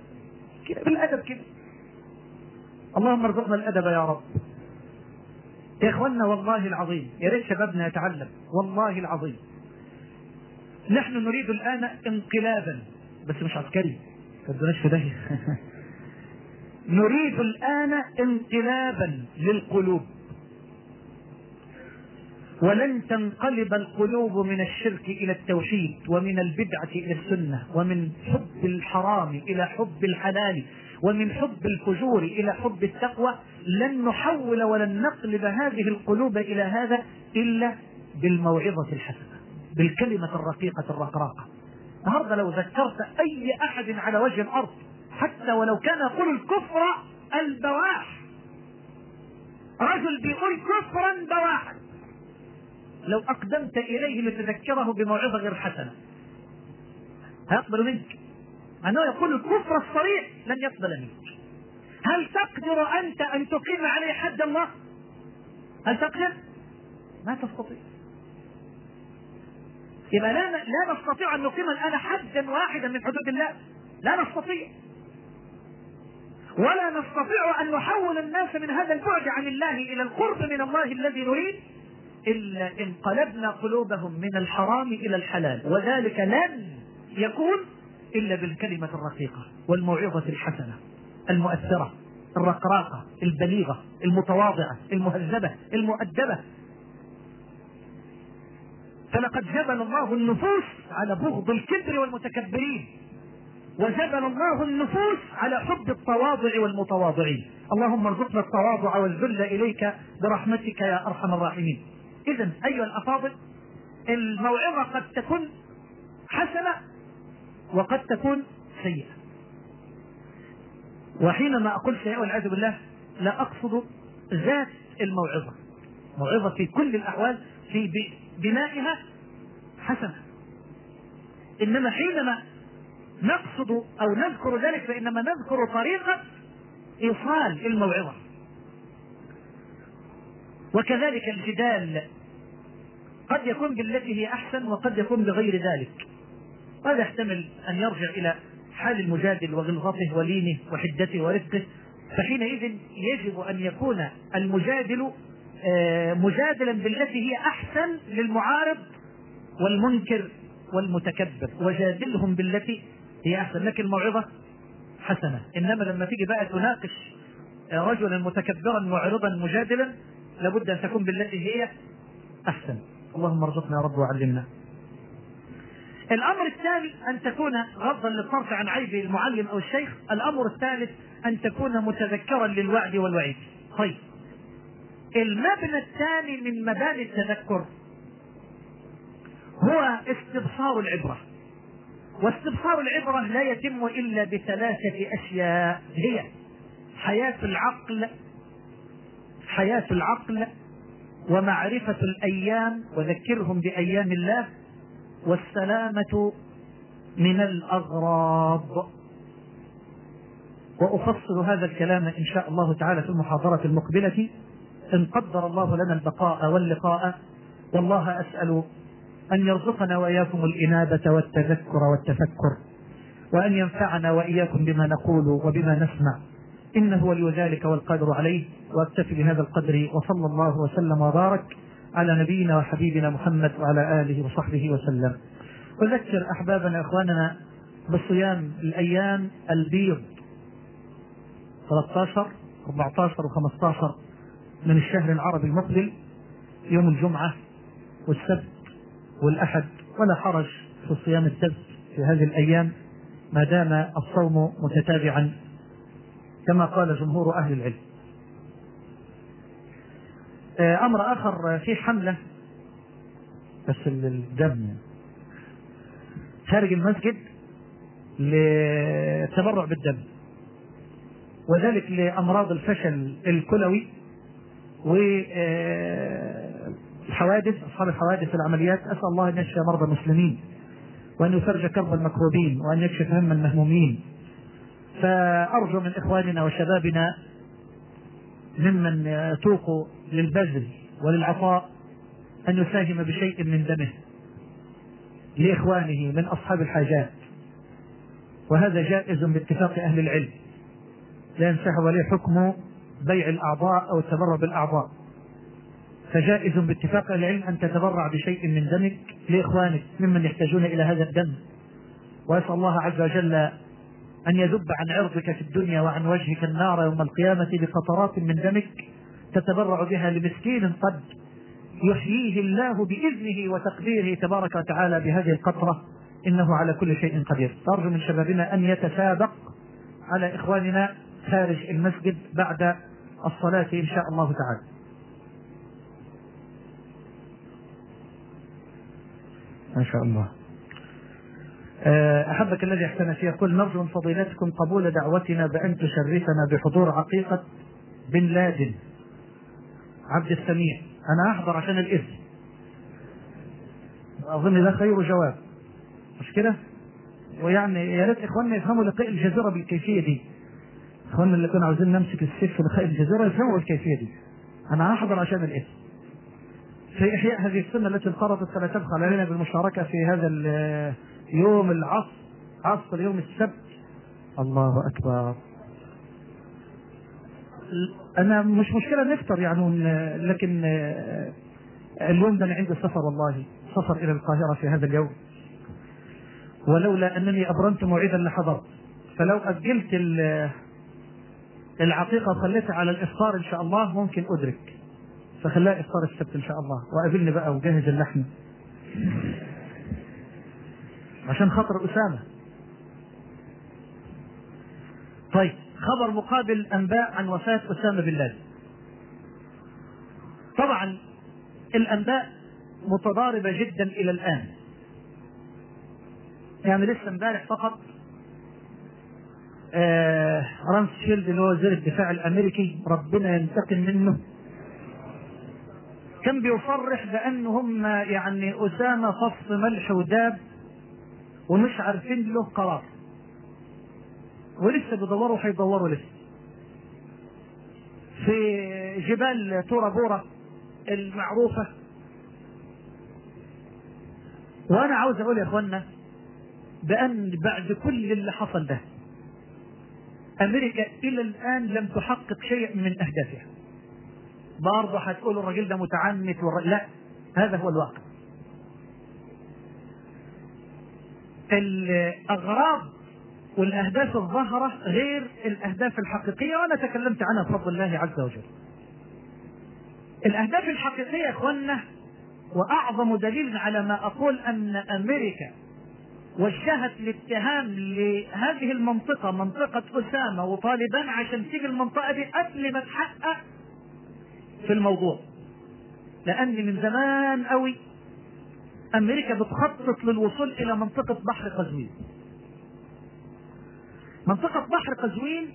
كده بالأدب كده. اللهم ارزقنا الأدب يا رب. يا إخواننا والله العظيم، يا ريت شبابنا يتعلم، والله العظيم نحن نريد الآن انقلابا، بس مش عسكري، تدوناش في داهية. نريد الآن انقلابا للقلوب، ولن تنقلب القلوب من الشرك إلى التوحيد، ومن البدعة إلى السنة، ومن حب الحرام إلى حب الحلال، ومن حب الفجور إلى حب التقوى. لن نحول ولن نقلب هذه القلوب إلى هذا إلا بالموعظة الحسنة، بالكلمة الرقيقة الرقراقة. النهارده لو ذكرت أي أحد على وجه الأرض حتى ولو كان يقول الكفر البواح، رجل بيقول كفرا بواحا، لو أقدمت إليه لتذكره بموعظة غير حسنة هيقبل منك. أنه يقول الكفر الصريح لن يقبل منك. هل تقدر أنت أن تقيم عليه حد الله؟ هل تقدر؟ ما تستطيع. يبقى لا نستطيع أن نقيم الآن حدا واحدا من حدود الله، لا نستطيع. ولا نستطيع أن نحول الناس من هذا البعد عن الله إلى القرب من الله الذي نريد إلا إن قلبنا قلوبهم من الحرام إلى الحلال، وذلك لن يكون إلا بالكلمة الرقيقة والموعظة الحسنة المؤثرة الرقراقة البليغة المتواضعة المهذبة المؤدبة. فلقد جبل الله النفوس على بغض الكبر والمتكبرين، وجبل الله النفوس على حب التواضع والمتواضعين. اللهم ارزقنا التواضع والذل إليك برحمتك يا أرحم الراحمين. إذن أيها الأفاضل، الموعظة قد تكون حسنة وقد تكون سيئة. وحينما أقول سيئة والعياذ بالله لا أقصد ذات الموعظة، موعظة في كل الأحوال في بنائها حسنة، إنما حينما نقصد أو نذكر ذلك فإنما نذكر طريقة إيصال الموعظة. وكذلك الجدال قد يكون بالتي هي أحسن وقد يكون بغير ذلك. هذا يحتمل أن يرجع إلى حال المجادل وغلظته ولينه وحدته ورفقه، فحينئذ يجب أن يكون المجادل مجادلا بالتي هي أحسن للمعارض والمنكر والمتكبر، وجادلهم بالتي هي أحسن. لكن الموعظة حسنة. إنما لما تيجي بقى تناقش رجلا متكبرا معرضا مجادلا لابد أن تكون بالتي هي أحسن. اللهم ارزقنا يا رب وعلمنا. الأمر الثاني أن تكون غضا للطرف عن عيب المعلم أو الشيخ. الأمر الثالث أن تكون متذكرا للوعد والوعيد. طيب، المبنى الثاني من مباني التذكر هو استبصار العبرة. واستبصار العبرة لا يتم إلا بثلاثة أشياء، هي حياة العقل ومعرفة الأيام وذكرهم بأيام الله، والسلامة من الأغراض. وأفصل هذا الكلام إن شاء الله تعالى في المحاضرة المقبلة إن قدر الله لنا البقاء واللقاء. والله أسأل أن يرزقنا وإياكم الإنابة والتذكر والتفكر، وأن ينفعنا وإياكم بما نقول وبما نسمع، إنه ولي ذلك والقادر عليه. وأكتفي بهذا القدر، وصلى الله وسلم وبارك على نبينا وحبيبنا محمد وعلى آله وصحبه وسلم. أذكر أحبابنا إخواننا بصيام الأيام البيض 13 14 و15 من الشهر العربي المقبل، يوم الجمعة والسبت والأحد، ولا حرج في صيام السبت في هذه الأيام ما دام الصوم متتابعا كما قال جمهور أهل العلم. أمر آخر، في حملة بس الدم خارج المسجد للتبرع بالدم، وذلك لأمراض الفشل الكلوي والحوادث، أصحاب الحوادث العمليات. أسأل الله أن يشفي مرضى المسلمين وأن يفرج كرب المكروبين وأن يكشف هم المهمومين. فأرجو من إخواننا وشبابنا ممن يتوق للبذل وللعطاء أن يساهم بشيء من دمه لإخوانه من أصحاب الحاجات، وهذا جائز باتفاق أهل العلم، لا ينسحب عليه حكم بيع الأعضاء أو التبرع بالأعضاء. فجائز باتفاق العلم أن تتبرع بشيء من دمك لإخوانك ممن يحتاجون إلى هذا الدم. وأسأل الله عز وجل أن يذب عن عرضك في الدنيا وعن وجهك النار يوم القيامة بقطرات من دمك تتبرع بها لمسكين قد يحييه الله بإذنه وتقديره تبارك وتعالى بهذه القطرة، إنه على كل شيء قدير. أرجو من شبابنا أن يتسابق على إخواننا خارج المسجد بعد الصلاة إن شاء الله تعالى. ما شاء الله. أحبك الذي أحسن فيه يقول: نرجو من فضيلتكم قبول دعوتنا بأن تشرفنا بحضور عقيقة بن لادن عبد السميع. أنا أحضر عشان الإذن، أظن ده خير جواب، مش كده؟ ويعني يا ريت إخواننا يفهموا لقاء الجزيرة بالكيفية دي. إخواننا اللي كانوا عاوزين نمسك السيف في لقاء الجزيرة يفهموا الكيفية دي. أنا أحضر عشان الإذن في إحياء هذه السنة التي انقرضت، فلا تبخل علينا بالمشاركة في هذا يوم العصر، عصر يوم السبت. الله أكبر. أنا مش مشكلة نفطر يعني، لكن اليوم ده أنا عندي سفر، والله سفر إلى القاهرة في هذا اليوم، ولولا أنني أبرمت موعدا لحضرت. فلو أجلت العقيقة وخليتها على الإفطار إن شاء الله ممكن أدرك، فخليها إفطار السبت إن شاء الله، وقابلني بقى وجهز اللحم عشان خاطر أسامة. طيب، خبر مقابل أنباء عن وفاة أسامة بن لادن. طبعا الأنباء متضاربة جدا إلى الآن، يعني لسه امبارح فقط رامسفيلد اللي هو وزير الدفاع الأمريكي ربنا ينتقم منه كان بيصرح بأن هم يعني أسامة فص ملح وداب ومش عارفين له قرار، ولسه بيدوروا، هيدوروا لسه في جبال تورا بورا المعروفة. وأنا عاوز أقول يا إخوانا بأن بعد كل اللي حصل ده أمريكا إلى الآن لم تحقق شيء من أهدافها. برضه هتقولوا الراجل ده متعنت لا، هذا هو الواقع. الأغراض والأهداف الظاهرة غير الأهداف الحقيقية، وأنا تكلمت عنها بفضل الله عز وجل. الأهداف الحقيقية يا إخوانا، وأعظم دليل على ما أقول أن أمريكا وجهت الاتهام لهذه المنطقة، منطقة أسامة وطالبان، عشان تيجي المنطقة دي قبل ما تحقق في الموضوع. لأن من زمان قوي أمريكا بتخطط للوصول إلى منطقة بحر قزوين. منطقة بحر قزوين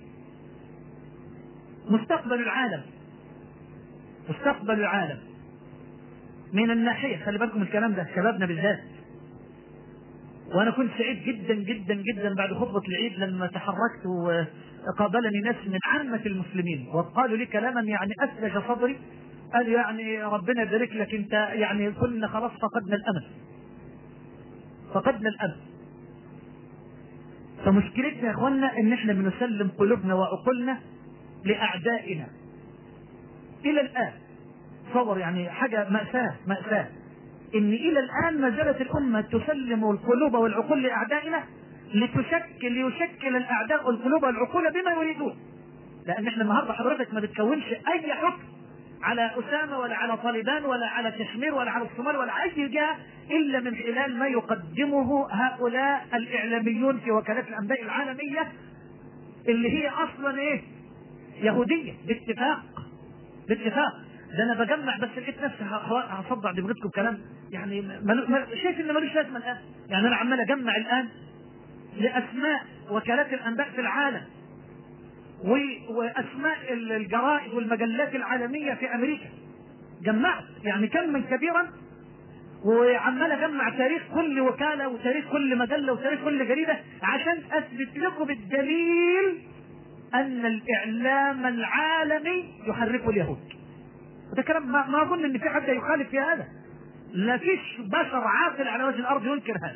مستقبل العالم، مستقبل العالم من الناحية، خلي بالكم الكلام ده شبابنا بالذات. وأنا كنت سعيد جدا جدا جدا بعد خطبة العيد لما تحركت وقابلني ناس من عامة المسلمين وقالوا لي كلاما يعني أثلج صدري. قال يعني ربنا يبارك لك أنت، يعني كنا خلاص فقدنا الأمل، فقدنا الأمل. فمشكلتنا يا اخوانا ان احنا بنسلم قلوبنا وعقولنا لاعدائنا الى الان. صور يعني حاجه مأساة، مأساة ان الى الان ما زالت الامه تسلم القلوب والعقول لاعدائنا ليشكل الاعداء القلوب والعقول بما يريدون. لان احنا النهارده حضرتك ما بتكونش اي حكم على أسامة ولا على طالبان ولا على كشمير ولا على الصومال ولا أي جهة إلا من خلال ما يقدمه هؤلاء الإعلاميون في وكالات الأنباء العالمية اللي هي أصلا إيه؟ يهودية باتفاق. باتفاق. ده أنا بجمع بس لقيت نفسي هصدع دماغكم كلام يعني شايف إن ملوش لازمة الآن. يعني أنا عمال أجمع الآن لأسماء وكالات الأنباء في العالم واسماء الجرائد والمجلات العالمية في امريكا، جمعت يعني كما كبيرا، وعمال اجمع تاريخ كل وكالة وتاريخ كل مجلة وتاريخ كل جريدة عشان اثبت لكم بالدليل ان الاعلام العالمي يحرك اليهود. وده كلام ما اظن ان في حد يخالف في هذا، لا فيش بشر عاقل على وجه الارض ينكر هذا.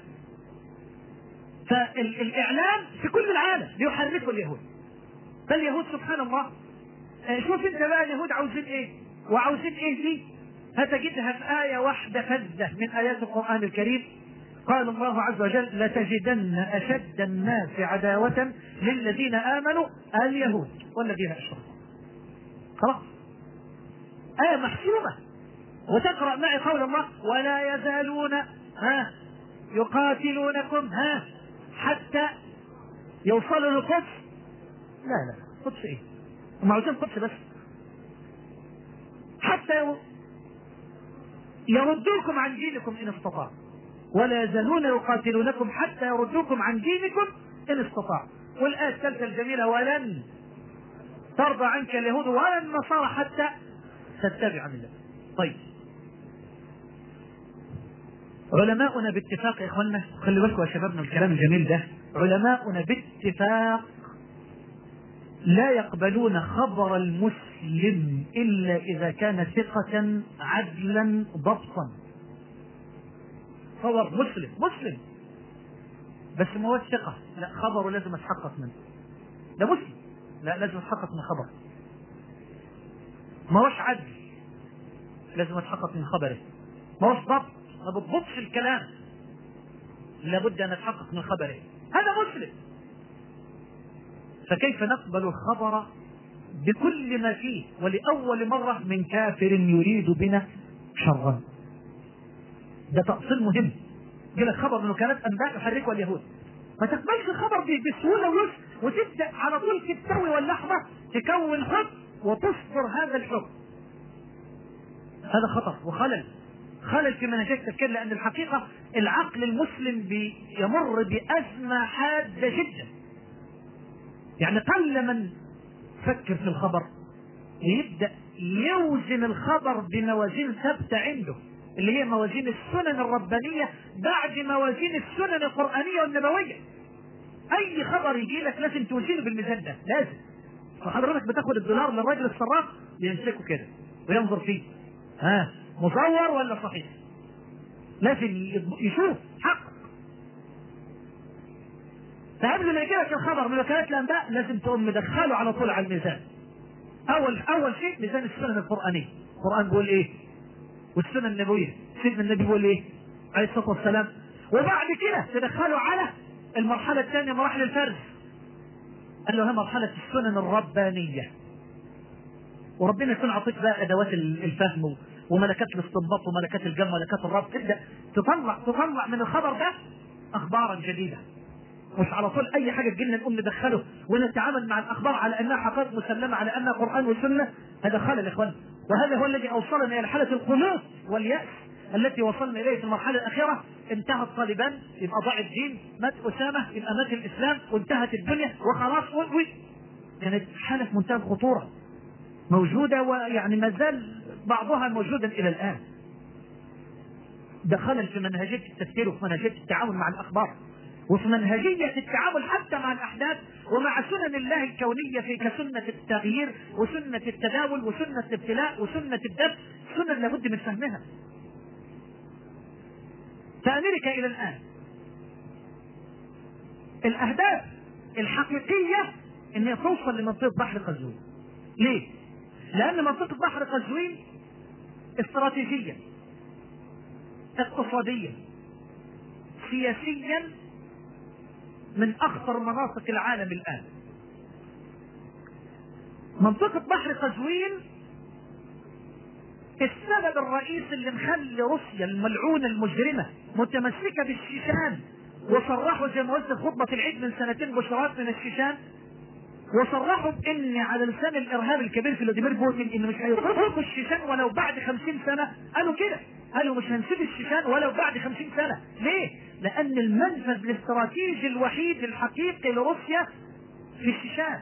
فالاعلام في كل العالم يحرك اليهود. فاليهود سبحان الله، شوف انت بقى اليهود عاوزين ايه وعاوزين ايه دي. هتجدها في آية واحدة فذة من آيات القرآن الكريم. قال الله عز وجل: لتجدن أشد الناس عداوة للذين آمنوا اليهود والذين أشركوا. خلاص، آية محسومة. وتقرأ معي قول الله: ولا يزالون يقاتلونكم حتى يوصلوا للقدس. لا قدس ايه؟ هم عاوزين قدس بس. حتى يردوكم عن دينكم ان استطاعوا. ولا يزالون يقاتلونكم حتى يردوكم عن دينكم ان استطاعوا. والآية الثالثة الجميلة: ولن ترضى عنك اليهود ولا النصارى حتى تتبع ملتهم. طيب، علماؤنا باتفاق يا اخوانا، خلي بالكم يا شبابنا الكلام الجميل ده، علماؤنا باتفاق لا يقبلون خبر المسلم إلا إذا كان ثقة عدلا ضبطا. خبر مسلم بس ما هو ثقة، لا، خبره لازم اتحقق منه. ده مسلم، لا، لازم اتحقق من خبره. ما هوش عدل، لازم اتحقق من خبره. ما هوش ضبط، ما بتضبطش الكلام، لابد ان اتحقق من خبره. هذا مسلم. فكيف نقبل الخبر بكل ما فيه ولأول مرة من كافر يريد بنا شرا؟ ده تأصيل مهم. يجي لك خبر من وكالات أنباء يحركها اليهود، ما تقبلش الخبر بسهولة ويسر وتبدأ على طول في التو واللحظة تكون حكم وتصدر هذا الحكم. هذا خطر وخلل في منهج التفكير، لأن الحقيقة العقل المسلم يمر بأزمة حادة جدا. يعني قل من فكر في الخبر يبدأ يوزن الخبر بموازين ثابتة عنده، اللي هي موازين السنن الربانية بعد موازين السنن القرآنية والنبوية. أي خبر يجي لك لازم توزنه بالميزان ده، لازم. فحضرتك بتاخد الدولار للراجل الصراف يمسكه كده وينظر فيه، مصور ولا صحيح؟ لازم يشوف حق. فقبل ما يجيلك الخبر من وكالات الانباء لازم تقوم مدخله على طول على الميزان. اول شيء ميزان السنن القرآنية. القرآن بيقول ايه؟ والسنن النبوية، سيدنا النبي بيقول ايه عليه الصلاة والسلام. وبعد كده تدخله على المرحلة الثانية، مراحل الفرز. قال له هي مرحلة السنن الربانية. وربنا يكون عطيك بقى ادوات الفهم وملكات الاستنباط وملكات الجمع وملكات الربط، تبدا تطلع من الخبر ده اخبارا جديده. مش على طول اي حاجه تجينا نقوم ندخله ونتعامل مع الاخبار على انها حقائق مسلمه، على انها قران وسنه. هذا خلل يا اخوان، وهذا هو الذي اوصلنا الى حاله القنوط والياس التي وصلنا اليه في المرحله الاخيره. انتهى الطالبان يبقى ضاع الدين، مات اسامه يبقى مات الاسلام وانتهت الدنيا وخلاص. كانت حاله في منتهى الخطوره موجوده، ويعني ما زال بعضها موجودا الى الان. ده خلل في منهجيه التفكير وفي منهجيه التعامل مع الاخبار وفي منهجية التعامل حتى مع الأحداث ومع سنن الله الكونية في كسنة التغيير وسنة التداول وسنة الابتلاء وسنة الدفع. سنن لابد من فهمها. فأمريكا إلى الآن الأهداف الحقيقية أن هي توصل لمنطقة بحر قزوين. ليه؟ لأن منطقة بحر قزوين استراتيجيا، اقتصاديا، سياسيا من أخطر مناطق العالم الآن. منطقة بحر قزوين السبب الرئيسي اللي مخلي روسيا الملعونة المجرمة متمسكة بالشيشان، وصرحوا زي ما قلت في خطبة العيد من سنتين بشارات من الشيشان، وصرحوا بان على لسان الارهاب الكبير في فلاديمير بوتين ان مش هيطلقوا الشيشان ولو بعد 50 سنة. قالوا كده، قالوا مش هنسيب الشيشان ولو بعد 50 سنة. ليه؟ لان المنفذ الاستراتيجي الوحيد الحقيقي لروسيا في الشيشان.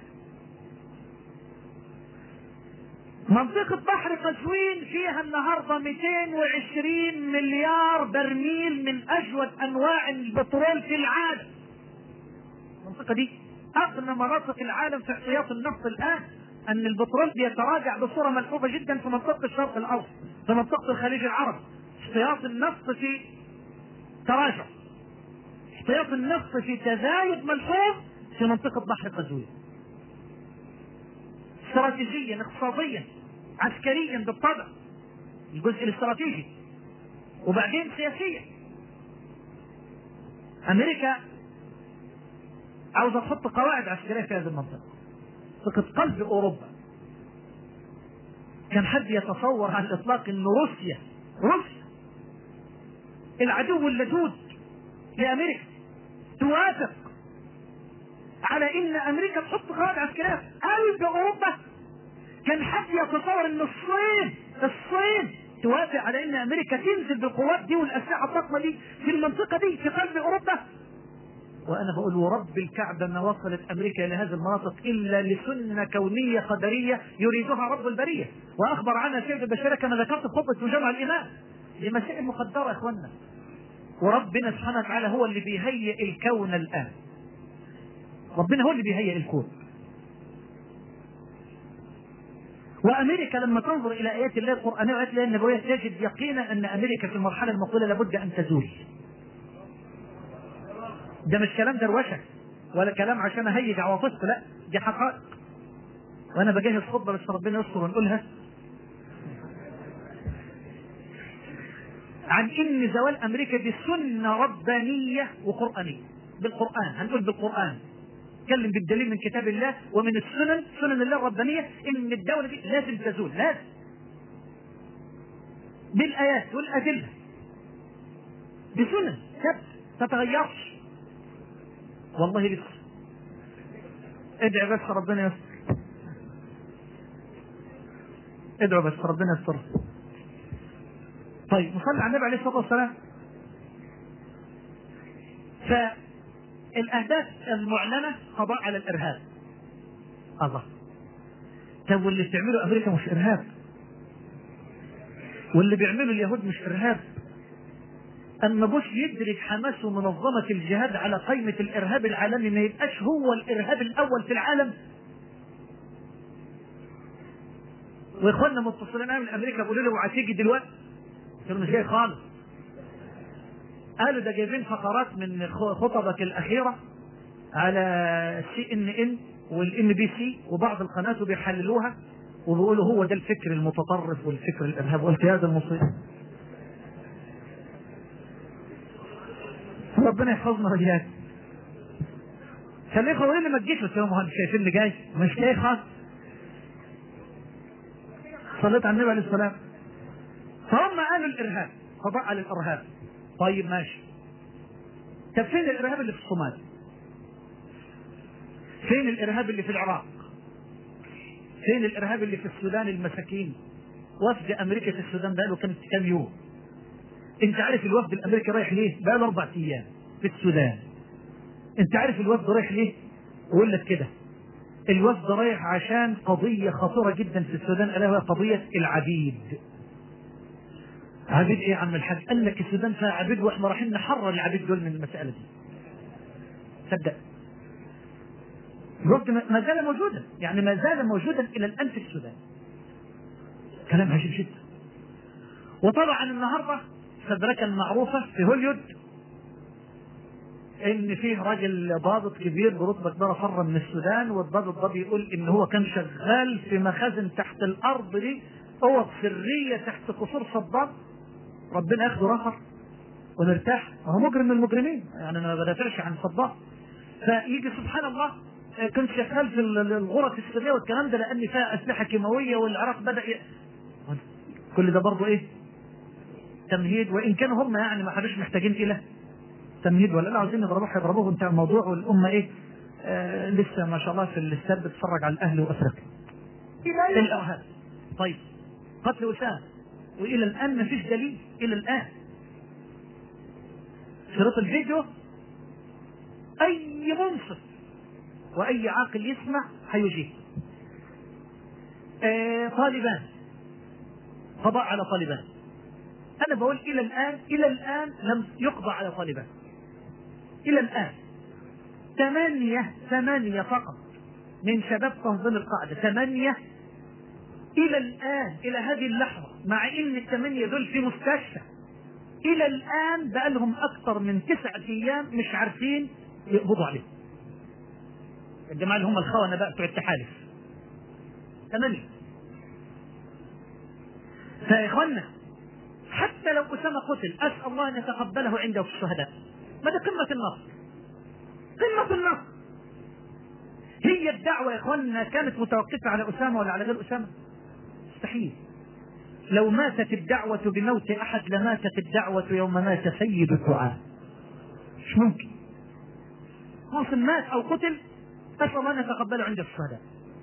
منطقة بحر قزوين فيها النهاردة 220 مليار برميل من اجود انواع البترول في العالم. المنطقة دي اغنى مناطق العالم في احتياط النفط الان. ان البترول بيتراجع بصورة ملحوظة جدا في منطقة الشرق الاوسط، في منطقة الخليج العربي. احتياط النفط في تراجع، احتياط النفط في تزايد ملحوظ في منطقة بحر قزوين. استراتيجيا، اقتصاديا، عسكريا بالطبع. الجزء الاستراتيجي، وبعدين سياسيا. امريكا عاوزة تحط قواعد عسكرية في هذه المنطقة، فقد قلب اوروبا. كان حد يتصور على الاطلاق ان روسيا العدو اللدود لامريكا توافق على ان امريكا تحط قواعد عسكرية قلب اوروبا؟ كان حد يتصور ان الصين توافق على ان امريكا تنزل بالقوات دي والاسلحه الضخمه دي في المنطقه دي في قلب اوروبا؟ وانا بقول ورب الكعبه ما وصلت امريكا الى هذه المناطق الا لسنه كونيه قدريه يريدها رب البريه، واخبر عنها سيد البشريه كما ذكرت في خطبه مجمع الامام. دي مسائل مقدره يا اخوانا، وربنا سبحانه وتعالى هو اللي بيهيئ الكون الان. ربنا هو اللي بيهيئ الكون. وامريكا لما تنظر الى ايات الله القرانيه وايات الله النبويه تجد يقينا ان امريكا في المرحله المقبله لابد ان تزول. ده مش كلام دروشه ولا كلام عشان اهيج عواطفك، لا دي حقائق. وانا بجهز خطبه بس ربنا يستر ونقولها عن ان زوال امريكا دي سنه ربانيه وقرانيه. بالقران هنقول بالقران، نتكلم بالدليل من كتاب الله ومن سنن الله الربانيه ان الدوله دي لازم تزول، لازم بالايات والادله بسنن ثابته تتغيرش. والله لسه ادعي بس ربنا يستر، ادعوا بس ربنا يستر. طيب نصلي على النبي عليه الصلاه والسلام. فالاهداف المعلنه قضاء على الارهاب. الله، طب واللي بتعمله امريكا مش ارهاب؟ واللي بيعمله اليهود مش ارهاب؟ اما بوش يدرك حماس ومنظمه الجهاد على قائمه الارهاب العالمي ما يبقاش هو الارهاب الاول في العالم؟ واخواننا متصلين من امريكا بيقولوا له اوعى تيجي دلوقتي، قالوا مش جاي خالص. قالوا ده جايبين فقرات من خطبك الاخيره على CNN والNBC وبعض القنوات وبيحللوها وبيقولوا هو ده الفكر المتطرف والفكر الارهاب. قلت يا ده المصيبه، ربنا يحفظنا وإياك. خليه خلوني ما تجيش، بس هم شايفين اللي جاي مش جاي خالص. صليت على النبي عليه السلام. فهم قالوا الارهاب، قضاء على الارهاب. طيب ماشي، طب فين الارهاب اللي في الصومال؟ فين الارهاب اللي في العراق؟ فين الارهاب اللي في السودان المساكين؟ وفد امريكا في السودان بقاله كم يوم. انت عارف الوفد الامريكي رايح ليه؟ بقاله 4 ايام في السودان. انت عارف الوفد رايح ليه؟ اقول لك كده، الوفد رايح عشان قضيه خطيره جدا في السودان، الا وهي قضيه العبيد. عبيد ايه يا عم الحاج؟ قال لك السودان فيها عبيد واحنا رايحين نحرر العبيد دول من المساله دي. صدق الوفد ما زال موجودا، يعني ما زال موجودا الى الان في السودان. كلام عجيب جدا. وطبعا النهارده فدركه المعروفه في هوليود ان فيه راجل ضابط كبير برتبه كبيره فر من السودان، والضابط ده بيقول ان هو كان شغال في مخازن تحت الارض دي، اوض سريه تحت قصور صدام. ربنا ياخده رخر ونرتاح، هو مجرم من المجرمين، يعني انا ما بدافعش عن صدام. فيجي سبحان الله كنت شغال في الغرف السريه والكلام ده لان فيها اسلحه كيماويه والعراق بدا كل ده برضه ايه؟ تمهيد. وان كانوا هم يعني ما حدش محتاجين الى تمهيد ولا لا، عاوزين يضربوه انتهى الموضوع، والامه ايه؟ لسه ما شاء الله في الاستاد بتتفرج على الاهلي وافريقيا. الارهاب. طيب قتل اسامه والى الان ما فيش دليل، الى الان شريط الفيديو اي منصف واي عاقل يسمع هيجيب. طالبان، قضاء على طالبان. انا بقول الى الان لم يقضى على طالبان الى الان. 8 فقط من شباب تنظيم القاعدة، 8 الى الان، الى هذه اللحظة، مع ان ال8 دول في مستشفى الى الان بقى لهم اكثر من 9 ايام مش عارفين يقبضوا عليهم. الجماعة اللي هم الخونة بقى بتوع التحالف 8. فيا اخوانا حتى لو أسامة قتل أسأل الله أن يتقبله عنده في الشهداء. ما ده قمة النصر، قمة النصر. هي الدعوة يا إخواننا كانت متوقفة على أسامة ولا على غير أسامة؟ مستحيل. لو ماتت الدعوة بموت أحد لماتت الدعوة يوم مات سيد الدعاء. مش ممكن. واصل مات أو قتل أسأل الله أن يتقبله عنده في الشهداء.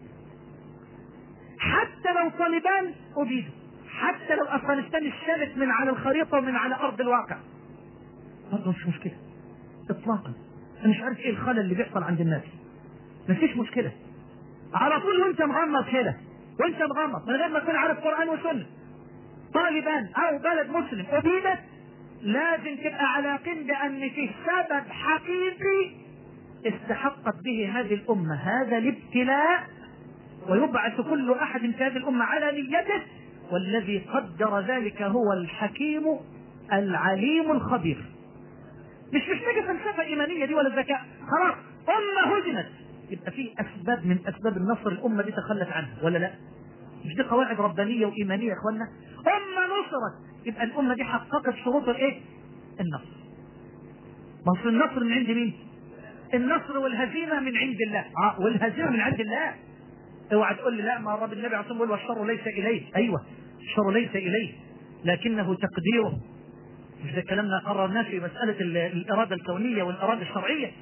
حتى لو طالبان أبيدوا، حتى لو أفغانستان اشتلت من على الخريطة ومن على أرض الواقع، برضه مش مشكلة إطلاقا. أنا مش عارف إيه الخلل اللي بيحصل عند الناس. مفيش مشكلة على طول وأنت مغمض كده، وأنت مغمض من غير ما تكون عارف قرآن وسنة. طالبان أو بلد مسلم أبيدت، لازم تبقى على يقين بأن في سبب حقيقي استحقت به هذه الأمة هذا الابتلاء، ويبعث كل أحد في هذه الأمة على نيته، والذي قدر ذلك هو الحكيم العليم الخبير. مش محتاجة فلسفة إيمانية دي ولا ذكاء. خلاص أمة هزمت، يبقى في أسباب من أسباب النصر الأمة دي تخلت عنها ولا لا؟ مش دي قواعد ربانية وإيمانية يا إخوانا؟ أمة نصرت يبقى الأمة دي حققت شروط الإيه؟ النصر. مصر النصر من عند مين؟ النصر والهزيمة من عند الله. والهزيمة من عند الله. اوعى تقول لي لا، ما رب النبي عليه الصلاة والسلام والشر ليس إليه. أيوة الشر ليس إليه لكنه تقديره. مش ده كلامنا قررناه في مسألة الإرادة الكونية والإرادة الشرعية.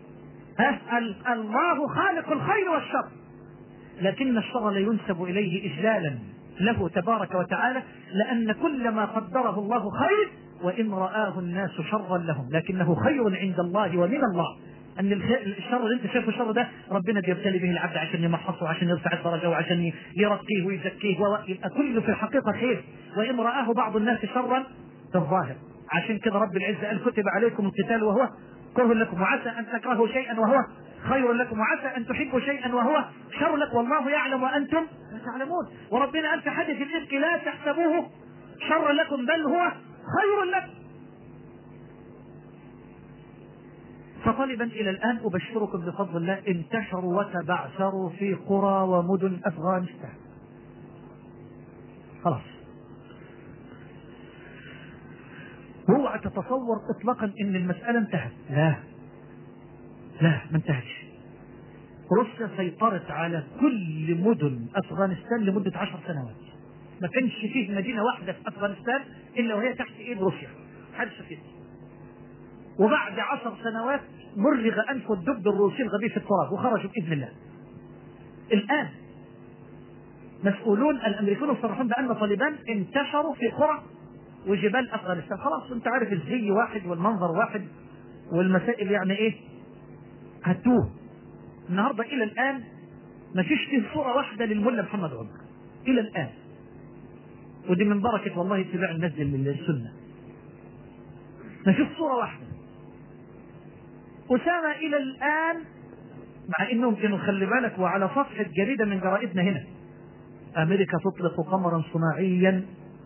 الله خالق الخير والشر، لكن الشر لا ينسب إليه إجلالا له تبارك وتعالى، لأن كل ما قدره الله خير، وإن رآه الناس شرا لهم لكنه خير عند الله ومن الله. أن الشر اللي أنت شايفه الشر ده ربنا بيبتلي به العبد عشان يمحصه وعشان يرفع الدرجة وعشان يرقيه ويزكيه، يبقى كله في الحقيقة خير، وإن رآه بعض الناس شرا في الظاهر. عشان كده رب العزة قال كتب عليكم القتال وهو كره لكم، وعسى أن تكرهوا شيئا وهو خير لكم، وعسى أن تحبوا شيئا وهو شر لكم، والله يعلم وأنتم لا تعلمون. وربنا قال في حديث الإفك لا تحسبوه شرا لكم بل هو خير لكم. فطالبا إلى الآن أبشركم بفضل الله انتشروا وتبعثروا في قرى ومدن أفغانستان. خلاص اوعى تتصور اطلاقا ان المسألة انتهت. لا ما انتهتش. روسيا سيطرت على كل مدن افغانستان لمدة 10 سنوات. ما كانش فيه مدينة واحدة في افغانستان الا وهي تحت ايد روسيا. حدث كده. وبعد 10 سنوات مرغ انف الدب الروسي الغبي في التراب وخرجوا باذن الله. الان مسؤولون الامريكان يصرحون بان طالبان انتشروا في قرى وجبال افغانستان. خلاص انت عارف الزي واحد والمنظر واحد والمسائل يعني ايه هتوه. النهارده الى الان ما فيش فيه صوره واحده للملا محمد عمر الى الان، ودي من بركه والله اتباع الناس للسنه. ما فيش صوره واحده. اسامه الى الان مع انهم كانوا خلي بالك وعلى صفحه جريده من جرائدنا هنا امريكا تطلق قمرا صناعيا،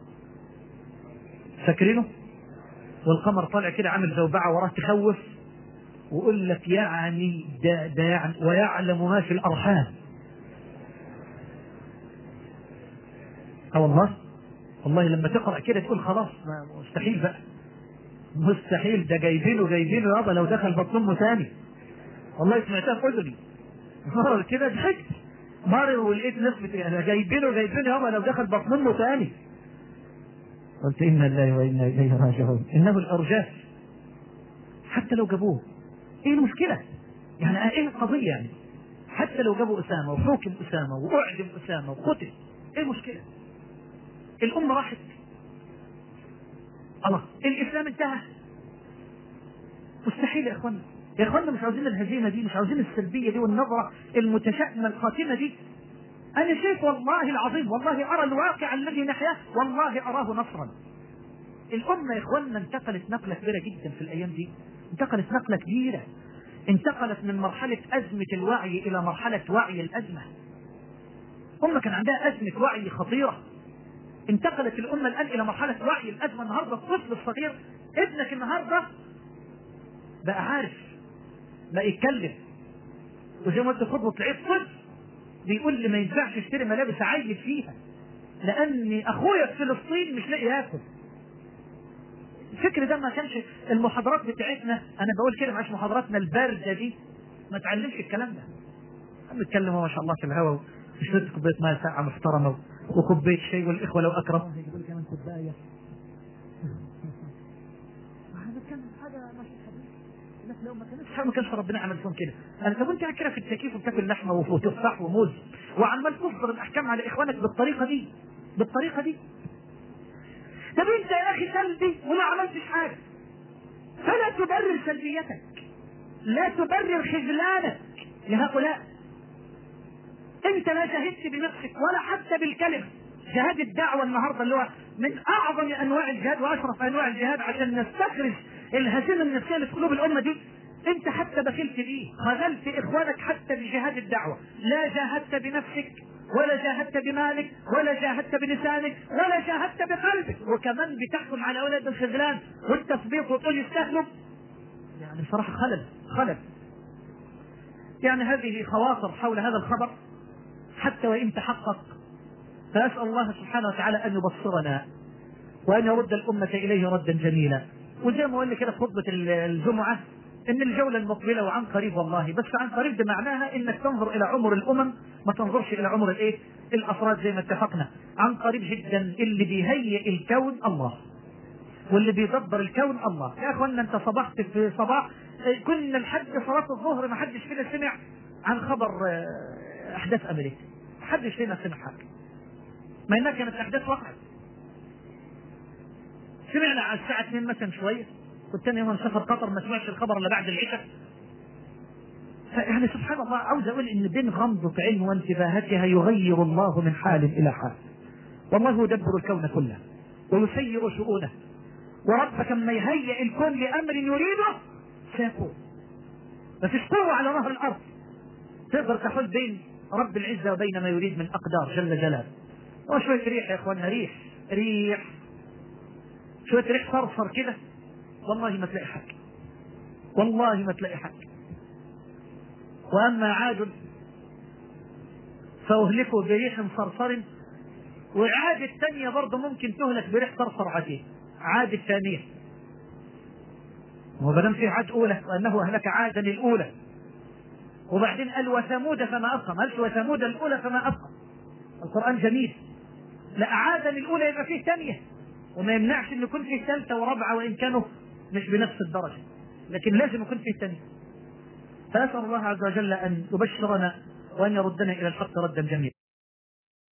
فاكرينه؟ والقمر طالع كده عامل زوبعه وراه تخوف، ويقول لك يعني ده يعني ويعلم ما في الارحام. والله لما تقرا كده تقول خلاص مستحيل بقى، مستحيل، ده جايبينه يابا لو دخل بطن امه ثاني. والله سمعتها في اذني مرة كده ضحكت مرة ولقيت نسبة انا جايبينه يابا لو دخل بطن امه ثاني. قلت إنا لله وإنا إليه راجعون. إنه الأرجاس حتى لو جابوه إيه المشكلة؟ يعني إيه القضية يعني؟ حتى لو جابوا أسامة وحكم أسامة وأعدم أسامة وقتل إيه المشكلة؟ الأمة راحت. الله الإسلام انتهى. مستحيل يا إخوانا مش عاوزين الهزيمة دي، مش عاوزين السلبية دي والنظرة المتشائمة الخاتمة دي. أنا شايف والله العظيم، والله أرى الواقع الذي نحياه، والله أراه نصرا. الأمة يا إخواننا انتقلت نقلة كبيرة جدا في الأيام دي، انتقلت نقلة كبيرة، انتقلت من مرحلة أزمة الوعي إلى مرحلة وعي الأزمة. الأمة كان عندها أزمة وعي خطيرة، انتقلت الأمة الآن إلى مرحلة وعي الأزمة. النهاردة الطفل الصغير ابنك النهاردة بقى عارف، بقى يتكلم، وزي ما قلت خطبة العيد طفل بيقول لي ما ينفعش اشتري ملابس عيل فيها لأن أخويا في فلسطين مش لاقي ياكل. الفكر ده ما كانش المحاضرات بتاعتنا، انا بقول كده معلش، محاضراتنا البارده دي ما تعلمش الكلام ده. بنتكلم ما شاء الله في الهواء، شربت كوبايه ماء ساعه محترمه وكوبايه شاي، والاخوه لو اكرم يقول كمان كوبايه. هذا كان حاجه ما فيش حديث. الناس لو ما كانش ربنا عمل فيهم كده. انا طب انت كده في التكييف وبتاكل لحمه وتفاح وموز وعمال تصدر الاحكام على اخوانك بالطريقه دي، بالطريقه دي. طب انت يا اخي سلبي وما عملتش حاجه، فلا تبرر سلبيتك، لا تبرر خذلانك لهؤلاء. انت لا جاهدت بنفسك ولا حتى بالكلمه. جهاد الدعوه النهارده اللي هو من اعظم انواع الجهاد واشرف انواع الجهاد عشان نستخرج الهزيمه النفسيه اللي في قلوب الامه دي، انت حتى بخلت بيه، خذلت اخوانك حتى بجهاد الدعوه. لا جاهدت بنفسك ولا جاهدت بمالك ولا جاهدت بلسانك ولا جاهدت بقلبك، وكمان بتحكم على اولاد الخذلان والتثبيط وتقول يستهلوا. يعني صراحه خلل. يعني هذه خواطر حول هذا الخبر حتى وإن تحقق، فأسأل الله سبحانه وتعالى أن يبصرنا وأن يرد الأمة إليه ردا جميلا. وزي ما قلنا كده في خطبة الجمعة إن الجولة المقبلة وعن قريب، والله بس عن قريب بمعناها إنك تنظر إلى عمر الأمم، ما تنظرش إلى عمر الأفراد زي ما اتفقنا. عن قريب جدا اللي بيهيئ الكون الله، واللي بيدبر الكون الله. يا أخوانا أنت صبحت في صباح، كنا لحد صلاة الظهر ما حدش فينا سمع عن خبر أحداث أمريكا، ما حدش فينا سمع حاجة، ما إنها كانت أحداث وقعت. سمعنا على الساعة 2 مثلا شوية، والثاني يوم سافر قطر ما سمعش الخبر إلا بعد العشاء. يعني سبحان الله، عاوز أقول إن بين غمضة عين وانتباهتها يغير الله من حال إلى حال. والله يدبر الكون كله ويسير شؤونه، وربك لما يهيئ الكون لأمر يريده سيكون. ما فيش قوة على ظهر الأرض تقدر تحول بين رب العزة وبين ما يريد من أقدار جل جلاله. وشوية ريح يا إخواننا، ريح شوية ريح صرصر كده، والله ما تلاقي حاجة، والله ما تلاقي حاجة. وأما عاد فأهلكوا بريح صرصر، وعاد الثانية برضه ممكن تهلك بريح صرصر عتيد. عاد الثانية، وبدم في عاد أولى وأنه أهلك عادا الأولى، وبعدين قال وثمود فما أبقى، قال وثمود الأولى فما أبقى. القرآن جميل، لا عادا الأولى يبقى فيه ثانية، وما يمنعش أن يكون فيه ثالثة ورابعة وإن كانوا مش بنفس الدرجة، لكن لازم يكون فيه ثانية. فأسأل الله عز وجل أن يبشرنا وأن يردنا إلى الحق ردا جميلا.